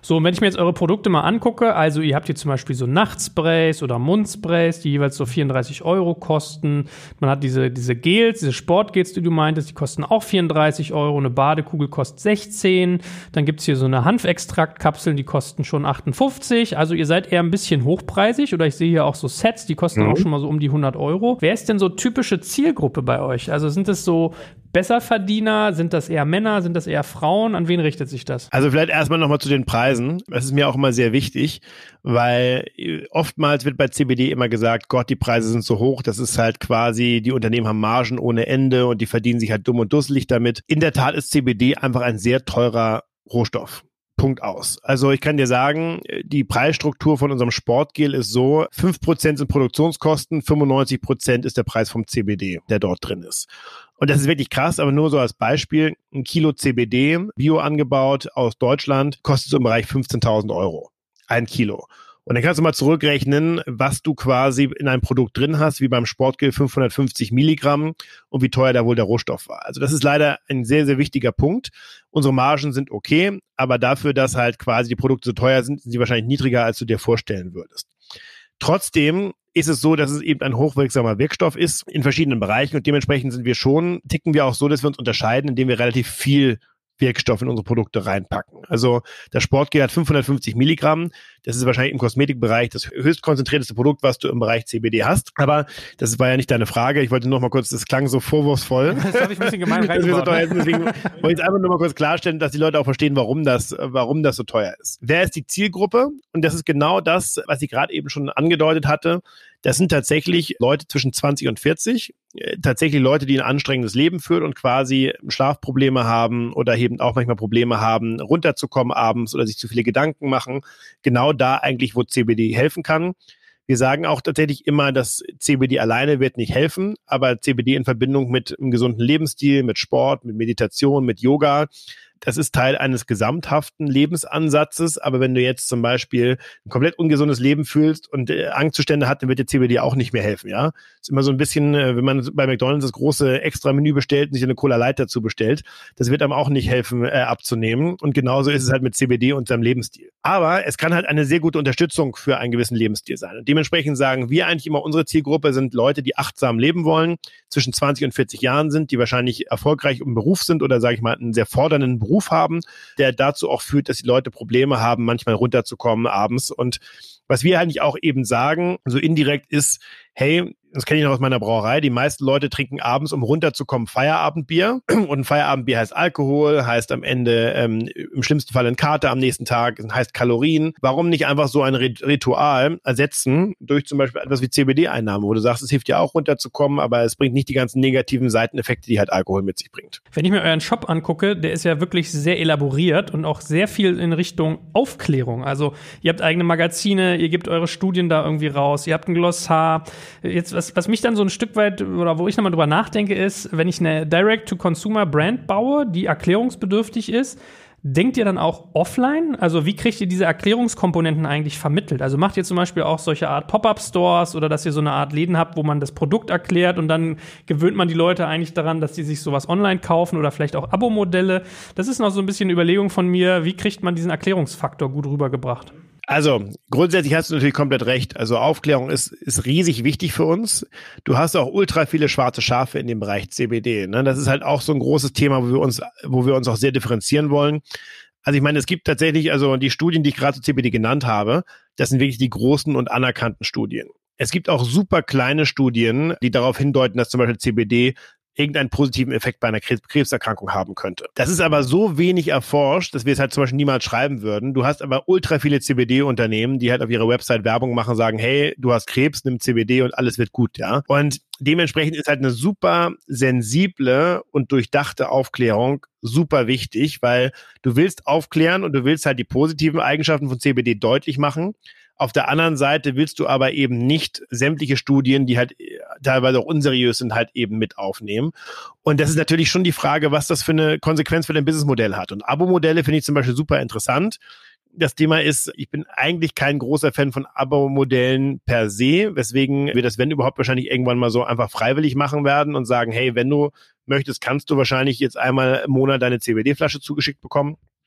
S1: So, und wenn ich mir jetzt eure Produkte mal angucke, also ihr habt hier zum Beispiel so Nachtsprays oder Mundsprays, die jeweils so vierunddreißig Euro kosten. Man hat diese, diese Gels, diese Sportgels, die du meintest, die kosten auch vierunddreißig Euro. Eine Badekugel kostet sechzehn. Dann gibt's hier so eine Hanfextraktkapseln, die kosten schon achtundfünfzig. Also ihr seid eher ein bisschen hochpreisig. Oder ich sehe hier auch so Sets, die kosten mhm. auch schon mal so um die hundert Euro. Wer ist denn so typische Zielgruppe bei euch? Also sind es so Besserverdiener? Sind das eher Männer? Sind das eher Frauen? An wen richtet sich das?
S2: Also vielleicht erstmal nochmal zu den Preisen. Das ist mir auch immer sehr wichtig, weil oftmals wird bei C B D immer gesagt, Gott, die Preise sind so hoch, das ist halt quasi, die Unternehmen haben Margen ohne Ende und die verdienen sich halt dumm und dusselig damit. In der Tat ist C B D einfach ein sehr teurer Rohstoff. Punkt aus. Also ich kann dir sagen, die Preisstruktur von unserem Sportgel ist so, fünf Prozent sind Produktionskosten, fünfundneunzig Prozent ist der Preis vom C B D, der dort drin ist. Und das ist wirklich krass, aber nur so als Beispiel, ein Kilo C B D, bio angebaut aus Deutschland, kostet so im Bereich fünfzehntausend Euro. Ein Kilo. Und dann kannst du mal zurückrechnen, was du quasi in einem Produkt drin hast, wie beim Sportgel fünfhundertfünfzig Milligramm und wie teuer da wohl der Rohstoff war. Also das ist leider ein sehr, sehr wichtiger Punkt. Unsere Margen sind okay, aber dafür, dass halt quasi die Produkte so teuer sind, sind sie wahrscheinlich niedriger, als du dir vorstellen würdest. Trotzdem ist es so, dass es eben ein hochwirksamer Wirkstoff ist in verschiedenen Bereichen und dementsprechend sind wir schon, ticken wir auch so, dass wir uns unterscheiden, indem wir relativ viel Wirkstoff in unsere Produkte reinpacken. Also das Sportgel hat fünfhundertfünfzig Milligramm. Das ist wahrscheinlich im Kosmetikbereich das höchst konzentrierteste Produkt, was du im Bereich C B D hast. Aber das war ja nicht deine Frage. Ich wollte nur noch mal kurz, das klang so vorwurfsvoll.
S1: Das habe ich ein bisschen gemein reingebaut.
S2: So teuer sind. Deswegen wollte ich einfach nur mal kurz klarstellen, dass die Leute auch verstehen, warum das, warum das so teuer ist. Wer ist die Zielgruppe? Und das ist genau das, was ich gerade eben schon angedeutet hatte. Das sind tatsächlich Leute zwischen zwanzig und vierzig, tatsächlich Leute, die ein anstrengendes Leben führen und quasi Schlafprobleme haben oder eben auch manchmal Probleme haben, runterzukommen abends oder sich zu viele Gedanken machen. Genau da eigentlich, wo C B D helfen kann. Wir sagen auch tatsächlich immer, dass C B D alleine wird nicht helfen, aber C B D in Verbindung mit einem gesunden Lebensstil, mit Sport, mit Meditation, mit Yoga, das ist Teil eines gesamthaften Lebensansatzes, aber wenn du jetzt zum Beispiel ein komplett ungesundes Leben fühlst und äh, Angstzustände hat, dann wird dir C B D auch nicht mehr helfen, ja. Ist immer so ein bisschen, äh, wenn man bei McDonald's das große Extra-Menü bestellt und sich eine Cola Light dazu bestellt, das wird einem auch nicht helfen, äh, abzunehmen und genauso ist es halt mit C B D und seinem Lebensstil. Aber es kann halt eine sehr gute Unterstützung für einen gewissen Lebensstil sein und dementsprechend sagen wir eigentlich immer, unsere Zielgruppe sind Leute, die achtsam leben wollen, zwischen zwanzig und vierzig Jahren sind, die wahrscheinlich erfolgreich im Beruf sind oder, sage ich mal, einen sehr fordernden Beruf haben, der dazu auch führt, dass die Leute Probleme haben, manchmal runterzukommen abends. Und was wir eigentlich auch eben sagen, so indirekt ist, hey, das kenne ich noch aus meiner Brauerei, die meisten Leute trinken abends, um runterzukommen, Feierabendbier. Und ein Feierabendbier heißt Alkohol, heißt am Ende ähm, im schlimmsten Fall ein Kater am nächsten Tag, heißt Kalorien. Warum nicht einfach so ein Ritual ersetzen durch zum Beispiel etwas wie C B D-Einnahme, wo du sagst, es hilft ja auch runterzukommen, aber es bringt nicht die ganzen negativen Seiteneffekte, die halt Alkohol mit sich bringt.
S1: Wenn ich mir euren Shop angucke, der ist ja wirklich sehr elaboriert und auch sehr viel in Richtung Aufklärung. Also ihr habt eigene Magazine, ihr gebt eure Studien da irgendwie raus, ihr habt ein Glossar. Jetzt, was, was mich dann so ein Stück weit, oder wo ich nochmal drüber nachdenke, ist, wenn ich eine Direct-to-Consumer-Brand baue, die erklärungsbedürftig ist, denkt ihr dann auch offline? Also wie kriegt ihr diese Erklärungskomponenten eigentlich vermittelt? Also macht ihr zum Beispiel auch solche Art Pop-Up-Stores oder dass ihr so eine Art Läden habt, wo man das Produkt erklärt und dann gewöhnt man die Leute eigentlich daran, dass die sich sowas online kaufen oder vielleicht auch Abo-Modelle? Das ist noch so ein bisschen eine Überlegung von mir, wie kriegt man diesen Erklärungsfaktor gut rübergebracht?
S2: Also, grundsätzlich hast du natürlich komplett recht. Also Aufklärung ist, ist riesig wichtig für uns. Du hast auch ultra viele schwarze Schafe in dem Bereich C B D. Ne? Das ist halt auch so ein großes Thema, wo wir uns, wo wir uns auch sehr differenzieren wollen. Also ich meine, es gibt tatsächlich, also die Studien, die ich gerade zu C B D genannt habe, das sind wirklich die großen und anerkannten Studien. Es gibt auch super kleine Studien, die darauf hindeuten, dass zum Beispiel C B D irgendeinen positiven Effekt bei einer Krebserkrankung haben könnte. Das ist aber so wenig erforscht, dass wir es halt zum Beispiel niemals schreiben würden. Du hast aber ultra viele C B D-Unternehmen, die halt auf ihrer Website Werbung machen, sagen, hey, du hast Krebs, nimm C B D und alles wird gut, ja. Und dementsprechend ist halt eine super sensible und durchdachte Aufklärung super wichtig, weil du willst aufklären und du willst halt die positiven Eigenschaften von C B D deutlich machen. Auf der anderen Seite willst du aber eben nicht sämtliche Studien, die halt teilweise auch unseriös sind, halt eben mit aufnehmen. Und das ist natürlich schon die Frage, was das für eine Konsequenz für dein Businessmodell hat. Und Abo-Modelle finde ich zum Beispiel super interessant. Das Thema ist, ich bin eigentlich kein großer Fan von Abo-Modellen per se, weswegen wir das, wenn überhaupt, wahrscheinlich irgendwann mal so einfach freiwillig machen werden und sagen, hey, wenn du möchtest, kannst du wahrscheinlich jetzt einmal im Monat deine C B D-Flasche zugeschickt bekommen.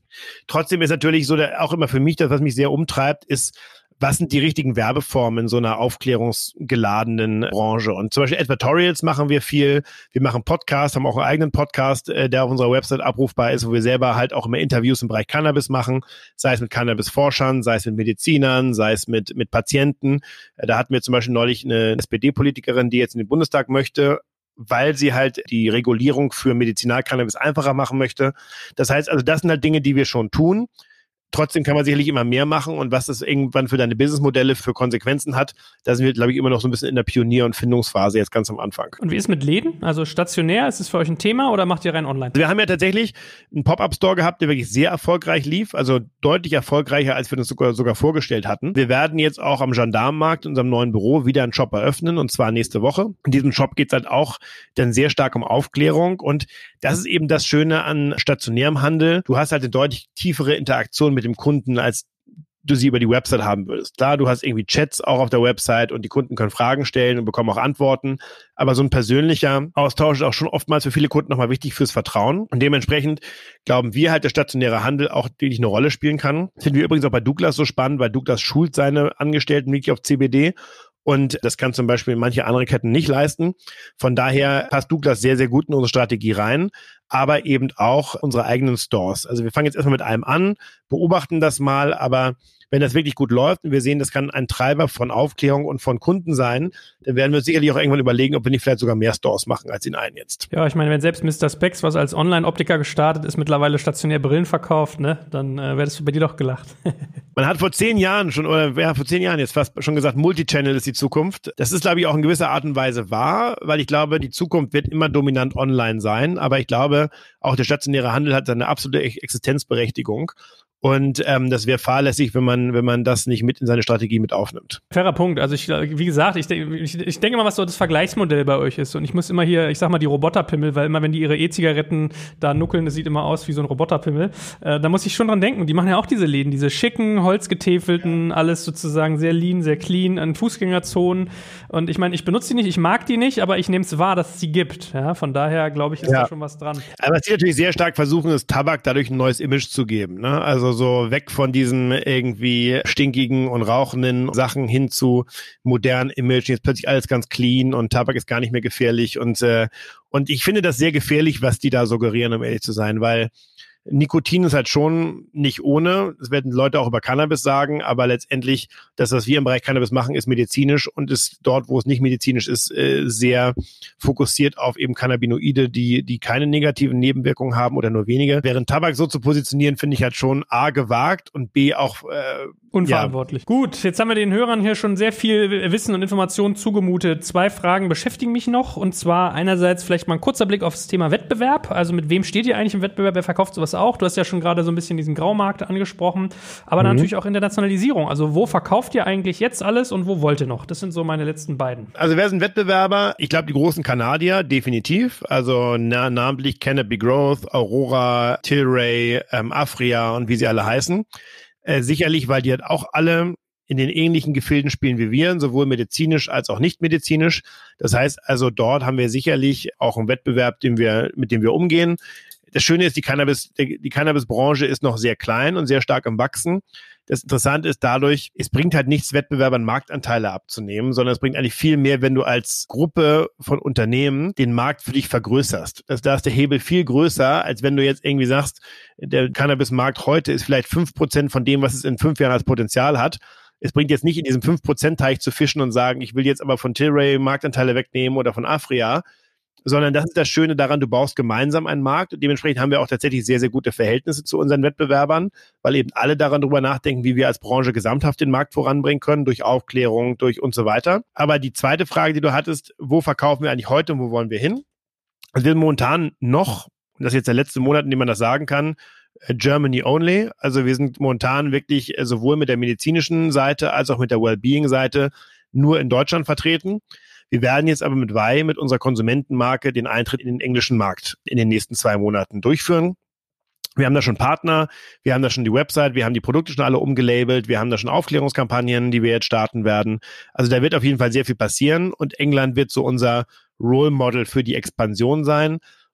S2: Trotzdem ist natürlich so, der, auch immer für mich, das, was mich sehr umtreibt, ist, was sind die richtigen Werbeformen in so einer aufklärungsgeladenen Branche? Und zum Beispiel Advertorials machen wir viel. Wir machen Podcasts, haben auch einen eigenen Podcast, äh, der auf unserer Website abrufbar ist, wo wir selber halt auch immer Interviews im Bereich Cannabis machen, sei es mit Cannabis-Forschern, sei es mit Medizinern, sei es mit, mit Patienten. Äh, da hatten wir zum Beispiel neulich eine S P D-Politikerin, die jetzt in den Bundestag möchte, weil sie halt die Regulierung für Medizinalcannabis einfacher machen möchte. Das heißt also, das sind halt Dinge, die wir schon tun. Trotzdem kann man sicherlich immer mehr machen und was das irgendwann für deine Businessmodelle für Konsequenzen hat, da sind wir, glaube ich, immer noch so ein bisschen in der Pionier- und Findungsphase jetzt ganz am Anfang.
S1: Und wie ist mit Läden? Also stationär, ist es für euch ein Thema oder macht ihr rein online?
S2: Wir haben ja tatsächlich einen Pop-Up-Store gehabt, der wirklich sehr erfolgreich lief, also deutlich erfolgreicher, als wir uns sogar, sogar vorgestellt hatten. Wir werden jetzt auch am Gendarmenmarkt, in unserem neuen Büro, wieder einen Shop eröffnen und zwar nächste Woche. In diesem Shop geht es halt auch dann sehr stark um Aufklärung und das ist eben das Schöne an stationärem Handel. Du hast halt eine deutlich tiefere Interaktion mit dem Kunden, als du sie über die Website haben würdest. Klar, du hast irgendwie Chats auch auf der Website und die Kunden können Fragen stellen und bekommen auch Antworten, aber so ein persönlicher Austausch ist auch schon oftmals für viele Kunden nochmal wichtig fürs Vertrauen und dementsprechend glauben wir halt, der stationäre Handel auch wirklich eine Rolle spielen kann. Das finden wir übrigens auch bei Douglas so spannend, weil Douglas schult seine Angestellten wirklich auf C B D. Und das kann zum Beispiel manche andere Ketten nicht leisten. Von daher passt Douglas sehr, sehr gut in unsere Strategie rein, aber eben auch unsere eigenen Stores. Also wir fangen jetzt erstmal mit einem an, beobachten das mal, aber wenn das wirklich gut läuft und wir sehen, das kann ein Treiber von Aufklärung und von Kunden sein, dann werden wir uns sicherlich auch irgendwann überlegen, ob wir nicht vielleicht sogar mehr Stores machen als in einen jetzt.
S1: Ja, ich meine, wenn selbst Mister Spex, was als Online-Optiker gestartet ist, mittlerweile stationär Brillen verkauft, ne, dann äh, wäre das bei dir doch gelacht.
S2: Man hat vor zehn Jahren schon, oder ja, vor zehn Jahren jetzt fast schon gesagt, Multichannel ist die Zukunft. Das ist, glaube ich, auch in gewisser Art und Weise wahr, weil ich glaube, die Zukunft wird immer dominant online sein, aber ich glaube, auch der stationäre Handel hat seine absolute Existenzberechtigung. Und ähm, das wäre fahrlässig, wenn man wenn man das nicht mit in seine Strategie mit aufnimmt.
S1: Fairer Punkt. Also ich, wie gesagt, ich, ich, ich denke mal, was so das Vergleichsmodell bei euch ist. Und ich muss immer hier, ich sag mal, die Roboterpimmel, weil immer, wenn die ihre E-Zigaretten da nuckeln, das sieht immer aus wie so ein Roboterpimmel. Äh, da muss ich schon dran denken. Die machen ja auch diese Läden, diese schicken, holzgetäfelten, alles sozusagen sehr lean, sehr clean, an Fußgängerzonen. Und ich meine, ich benutze die nicht, ich mag die nicht, aber ich nehme es wahr, dass es sie gibt. Ja, von daher, glaube ich, ist ja da schon was dran.
S2: Aber was die natürlich sehr stark versuchen, ist Tabak dadurch ein neues Image zu geben. Ne? Also so weg von diesen irgendwie stinkigen und rauchenden Sachen hin zu modernen Image. Jetzt plötzlich alles ganz clean und Tabak ist gar nicht mehr gefährlich. Und, äh, und ich finde das sehr gefährlich, was die da suggerieren, um ehrlich zu sein, weil Nikotin ist halt schon nicht ohne. Das werden Leute auch über Cannabis sagen, aber letztendlich, das, was wir im Bereich Cannabis machen, ist medizinisch und ist dort, wo es nicht medizinisch ist, sehr fokussiert auf eben Cannabinoide, die, die keine negativen Nebenwirkungen haben oder nur wenige. Während Tabak so zu positionieren, finde ich halt schon A, gewagt und B, auch äh,
S1: unverantwortlich. Ja. Gut, jetzt haben wir den Hörern hier schon sehr viel Wissen und Informationen zugemutet. Zwei Fragen beschäftigen mich noch und zwar einerseits vielleicht mal ein kurzer Blick auf das Thema Wettbewerb. Also mit wem steht ihr eigentlich im Wettbewerb? Wer verkauft sowas auch? Du hast ja schon gerade so ein bisschen diesen Graumarkt angesprochen, aber mhm. natürlich auch Internationalisierung. Also wo verkauft ihr eigentlich jetzt alles und wo wollt ihr noch? Das sind so meine letzten beiden.
S2: Also wer sind Wettbewerber? Ich glaube, die großen Kanadier, definitiv. Also na, namentlich Canopy Growth, Aurora, Tilray, ähm, Afria und wie sie alle heißen. Äh, sicherlich, weil die halt auch alle in den ähnlichen Gefilden spielen wie wir, sowohl medizinisch als auch nicht medizinisch. Das heißt also, dort haben wir sicherlich auch einen Wettbewerb, den wir, mit dem wir umgehen. Das Schöne ist, die Cannabis, die Cannabis-Branche ist noch sehr klein und sehr stark im Wachsen. Das Interessante ist dadurch, es bringt halt nichts, Wettbewerbern Marktanteile abzunehmen, sondern es bringt eigentlich viel mehr, wenn du als Gruppe von Unternehmen den Markt für dich vergrößerst. Das, da ist der Hebel viel größer, als wenn du jetzt irgendwie sagst, der Cannabis-Markt heute ist vielleicht fünf Prozent von dem, was es in fünf Jahren als Potenzial hat. Es bringt jetzt nicht in diesem fünf Prozent Teich zu fischen und sagen, ich will jetzt aber von Tilray Marktanteile wegnehmen oder von Afria, sondern das ist das Schöne daran, du baust gemeinsam einen Markt und dementsprechend haben wir auch tatsächlich sehr, sehr gute Verhältnisse zu unseren Wettbewerbern, weil eben alle daran drüber nachdenken, wie wir als Branche gesamthaft den Markt voranbringen können, durch Aufklärung, durch und so weiter. Aber die zweite Frage, die du hattest, wo verkaufen wir eigentlich heute und wo wollen wir hin? Also wir sind momentan noch, und das ist jetzt der letzte Monat, in dem man das sagen kann, Germany only. Also wir sind momentan wirklich sowohl mit der medizinischen Seite als auch mit der Wellbeing-Seite nur in Deutschland vertreten. Wir werden jetzt aber mit Vai, mit unserer Konsumentenmarke, den Eintritt in den englischen Markt in den nächsten zwei Monaten durchführen. Wir haben da schon Partner, wir haben da schon die Website, wir haben die Produkte schon alle umgelabelt, wir haben da schon Aufklärungskampagnen, die wir jetzt starten werden. Also da wird auf jeden Fall sehr viel passieren und England wird so unser Role Model für die Expansion sein.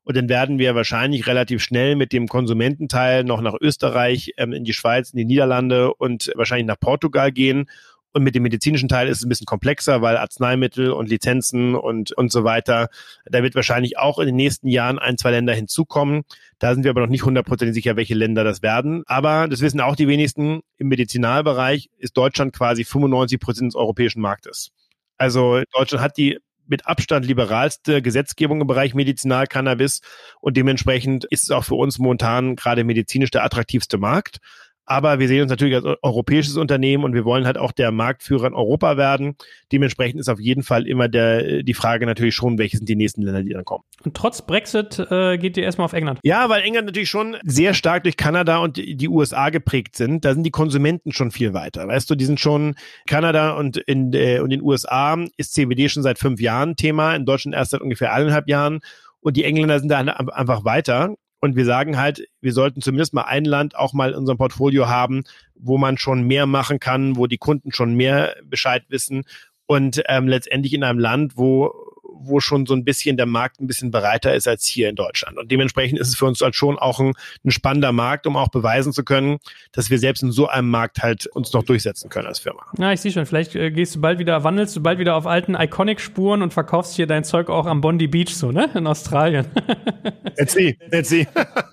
S2: Und dann werden wir wahrscheinlich relativ schnell mit dem Konsumententeil noch nach Österreich, ähm, in die Schweiz, in die Niederlande und wahrscheinlich nach Portugal gehen. Und mit dem medizinischen Teil ist es ein bisschen komplexer, weil Arzneimittel und Lizenzen und und so weiter, da wird wahrscheinlich auch in den nächsten Jahren ein, zwei Länder hinzukommen. Da sind wir aber noch nicht hundertprozentig sicher, welche Länder das werden. Aber das wissen auch die wenigsten, im Medizinalbereich ist Deutschland quasi fünfundneunzig Prozent des europäischen Marktes. Also Deutschland hat die mit Abstand liberalste Gesetzgebung im Bereich Medizinalcannabis und dementsprechend ist es auch für uns momentan gerade medizinisch der attraktivste Markt. Aber wir sehen uns natürlich als europäisches Unternehmen und wir wollen halt auch der Marktführer in Europa werden. Dementsprechend ist auf jeden Fall immer der, die Frage natürlich schon, welche sind die nächsten Länder, die dann kommen.
S1: Und trotz Brexit äh, geht ihr erstmal auf England?
S2: Ja, weil England natürlich schon sehr stark durch Kanada und die U S A geprägt sind. Da sind die Konsumenten schon viel weiter. Weißt du, die sind schon, Kanada und in, äh, und in den U S A ist C B D schon seit fünf Jahren Thema, in Deutschland erst seit ungefähr eineinhalb Jahren. Und die Engländer sind da einfach weiter. Und wir sagen halt, wir sollten zumindest mal ein Land auch mal in unserem Portfolio haben, wo man schon mehr machen kann, wo die Kunden schon mehr Bescheid wissen und ähm, letztendlich in einem Land, wo wo schon so ein bisschen der Markt ein bisschen breiter ist als hier in Deutschland. Und dementsprechend ist es für uns halt schon auch ein, ein spannender Markt, um auch beweisen zu können, dass wir selbst in so einem Markt halt uns noch durchsetzen können als Firma.
S1: Ja, ich sehe schon. Vielleicht äh, gehst du bald wieder, wandelst du bald wieder auf alten Iconic-Spuren und verkaufst hier dein Zeug auch am Bondi Beach so, ne? In Australien.
S2: Let's see, let's see.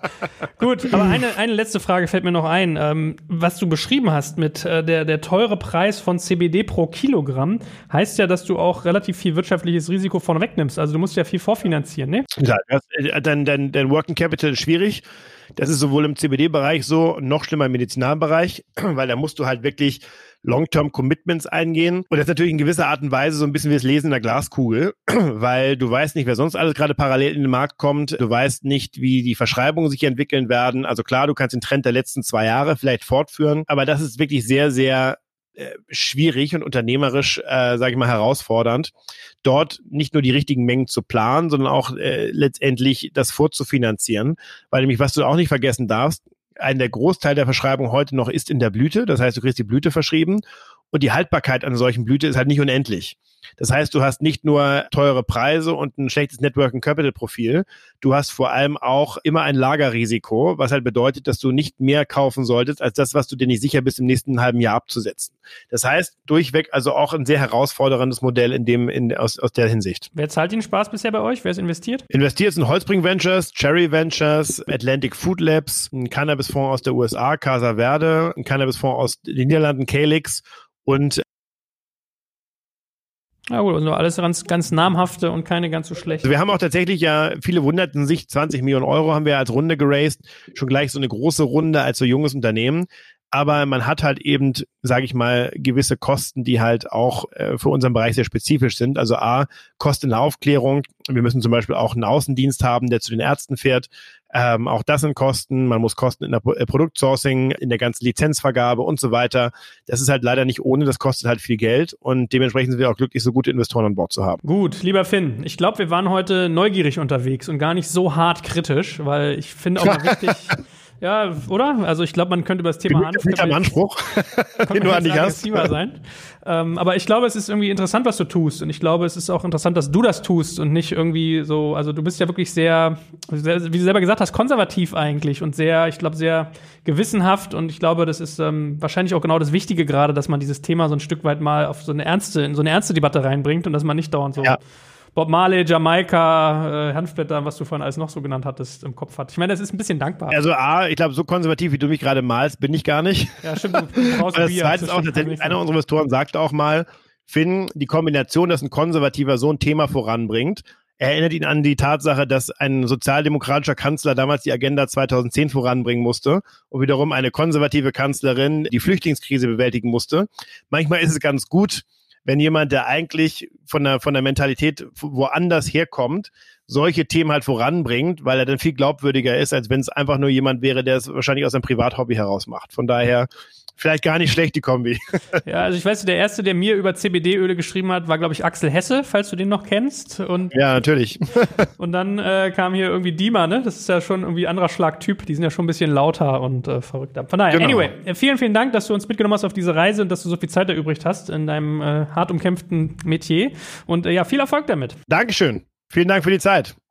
S1: Gut, aber eine, eine letzte Frage fällt mir noch ein. Ähm, was du beschrieben hast mit äh, der, der teure Preis von C B D pro Kilogramm, heißt ja, dass du auch relativ viel wirtschaftliches Risiko von wegnimmst. Also du musst ja viel vorfinanzieren, ne?
S2: Ja, das, dein, dein, dein Working Capital ist schwierig. Das ist sowohl im C B D-Bereich so, noch schlimmer im Medizinalbereich, weil da musst du halt wirklich Long-Term-Commitments eingehen. Und das ist natürlich in gewisser Art und Weise so ein bisschen wie das Lesen in der Glaskugel, weil du weißt nicht, wer sonst alles gerade parallel in den Markt kommt. Du weißt nicht, wie die Verschreibungen sich entwickeln werden. Also klar, du kannst den Trend der letzten zwei Jahre vielleicht fortführen, aber das ist wirklich sehr, sehr äh, schwierig und unternehmerisch, äh, sage ich mal, herausfordernd, dort nicht nur die richtigen Mengen zu planen, sondern auch äh, letztendlich das vorzufinanzieren. Weil nämlich, was du auch nicht vergessen darfst, ein der Großteil der Verschreibung heute noch ist in der Blüte. Das heißt, du kriegst die Blüte verschrieben und die Haltbarkeit einer solchen Blüte ist halt nicht unendlich. Das heißt, du hast nicht nur teure Preise und ein schlechtes Networking Capital Profil, du hast vor allem auch immer ein Lagerrisiko, was halt bedeutet, dass du nicht mehr kaufen solltest, als das, was du dir nicht sicher bist, im nächsten halben Jahr abzusetzen. Das heißt, durchweg also auch ein sehr herausforderndes Modell in dem, in, aus, aus der Hinsicht.
S1: Wer zahlt den Spaß bisher bei euch? Wer ist investiert?
S2: Investiert sind Holzbring Ventures, Cherry Ventures, Atlantic Food Labs, ein Cannabisfonds aus der U S A, Casa Verde, ein Cannabisfonds aus den Niederlanden, Calyx und
S1: ja gut, also alles ganz, ganz namhafte und keine ganz so schlechte.
S2: Also wir haben auch tatsächlich ja, viele wunderten sich, zwanzig Millionen Euro haben wir als Runde geraced, schon gleich so eine große Runde als so junges Unternehmen. Aber man hat halt eben, sage ich mal, gewisse Kosten, die halt auch äh, für unseren Bereich sehr spezifisch sind. Also A, Kosten in der Aufklärung. Wir müssen zum Beispiel auch einen Außendienst haben, der zu den Ärzten fährt. Ähm, auch das sind Kosten. Man muss Kosten in der Pro- äh, Produktsourcing, in der ganzen Lizenzvergabe und so weiter. Das ist halt leider nicht ohne. Das kostet halt viel Geld. Und dementsprechend sind wir auch glücklich, so gute Investoren an Bord zu haben.
S1: Gut, lieber Finn, ich glaube, wir waren heute neugierig unterwegs und gar nicht so hart kritisch, weil ich finde auch mal wichtig... Ja, oder? Also ich glaube, man könnte über das Thema
S2: Hanf... Nicht am Anspruch, den du an dich hast.
S1: Sein. Ähm, aber ich glaube, es ist irgendwie interessant, was du tust. Und ich glaube, es ist auch interessant, dass du das tust und nicht irgendwie so, also du bist ja wirklich sehr, sehr wie du selber gesagt hast, konservativ eigentlich und sehr, ich glaube, sehr gewissenhaft. Und ich glaube, das ist ähm, wahrscheinlich auch genau das Wichtige gerade, dass man dieses Thema so ein Stück weit mal auf so eine ernste, in so eine ernste Debatte reinbringt und dass man nicht dauernd so ja. Bob Marley, Jamaika, äh, Hanfblätter, was du vorhin alles noch so genannt hattest, im Kopf hat. Ich meine, das ist ein bisschen dankbar.
S2: Also A, ich glaube, so konservativ, wie du mich gerade malst, bin ich gar nicht. Ja, stimmt. Du brauchst das Bier. Zweite ist auch tatsächlich, einer unserer Investoren sagte auch mal, Finn, die Kombination, dass ein Konservativer so ein Thema voranbringt, erinnert ihn an die Tatsache, dass ein sozialdemokratischer Kanzler damals die Agenda zweitausendzehn voranbringen musste und wiederum eine konservative Kanzlerin die Flüchtlingskrise bewältigen musste. Manchmal ist es ganz gut, wenn jemand, der eigentlich von der, von der Mentalität woanders herkommt, solche Themen halt voranbringt, weil er dann viel glaubwürdiger ist, als wenn es einfach nur jemand wäre, der es wahrscheinlich aus seinem Privathobby heraus macht. Von daher vielleicht gar nicht schlecht, die Kombi.
S1: Ja, also ich weiß, der Erste, der mir über C B D-Öle geschrieben hat, war, glaube ich, Axel Hesse, falls du den noch kennst. Und
S2: ja, natürlich.
S1: Und dann äh, kam hier irgendwie Dima, ne? Das ist ja schon irgendwie ein anderer Schlagtyp. Die sind ja schon ein bisschen lauter und äh, verrückter. Von daher, genau. Anyway, vielen, vielen Dank, dass du uns mitgenommen hast auf diese Reise und dass du so viel Zeit erübrigt hast in deinem äh, hart umkämpften Metier. Und äh, ja, viel Erfolg damit.
S2: Dankeschön. Vielen Dank für die Zeit.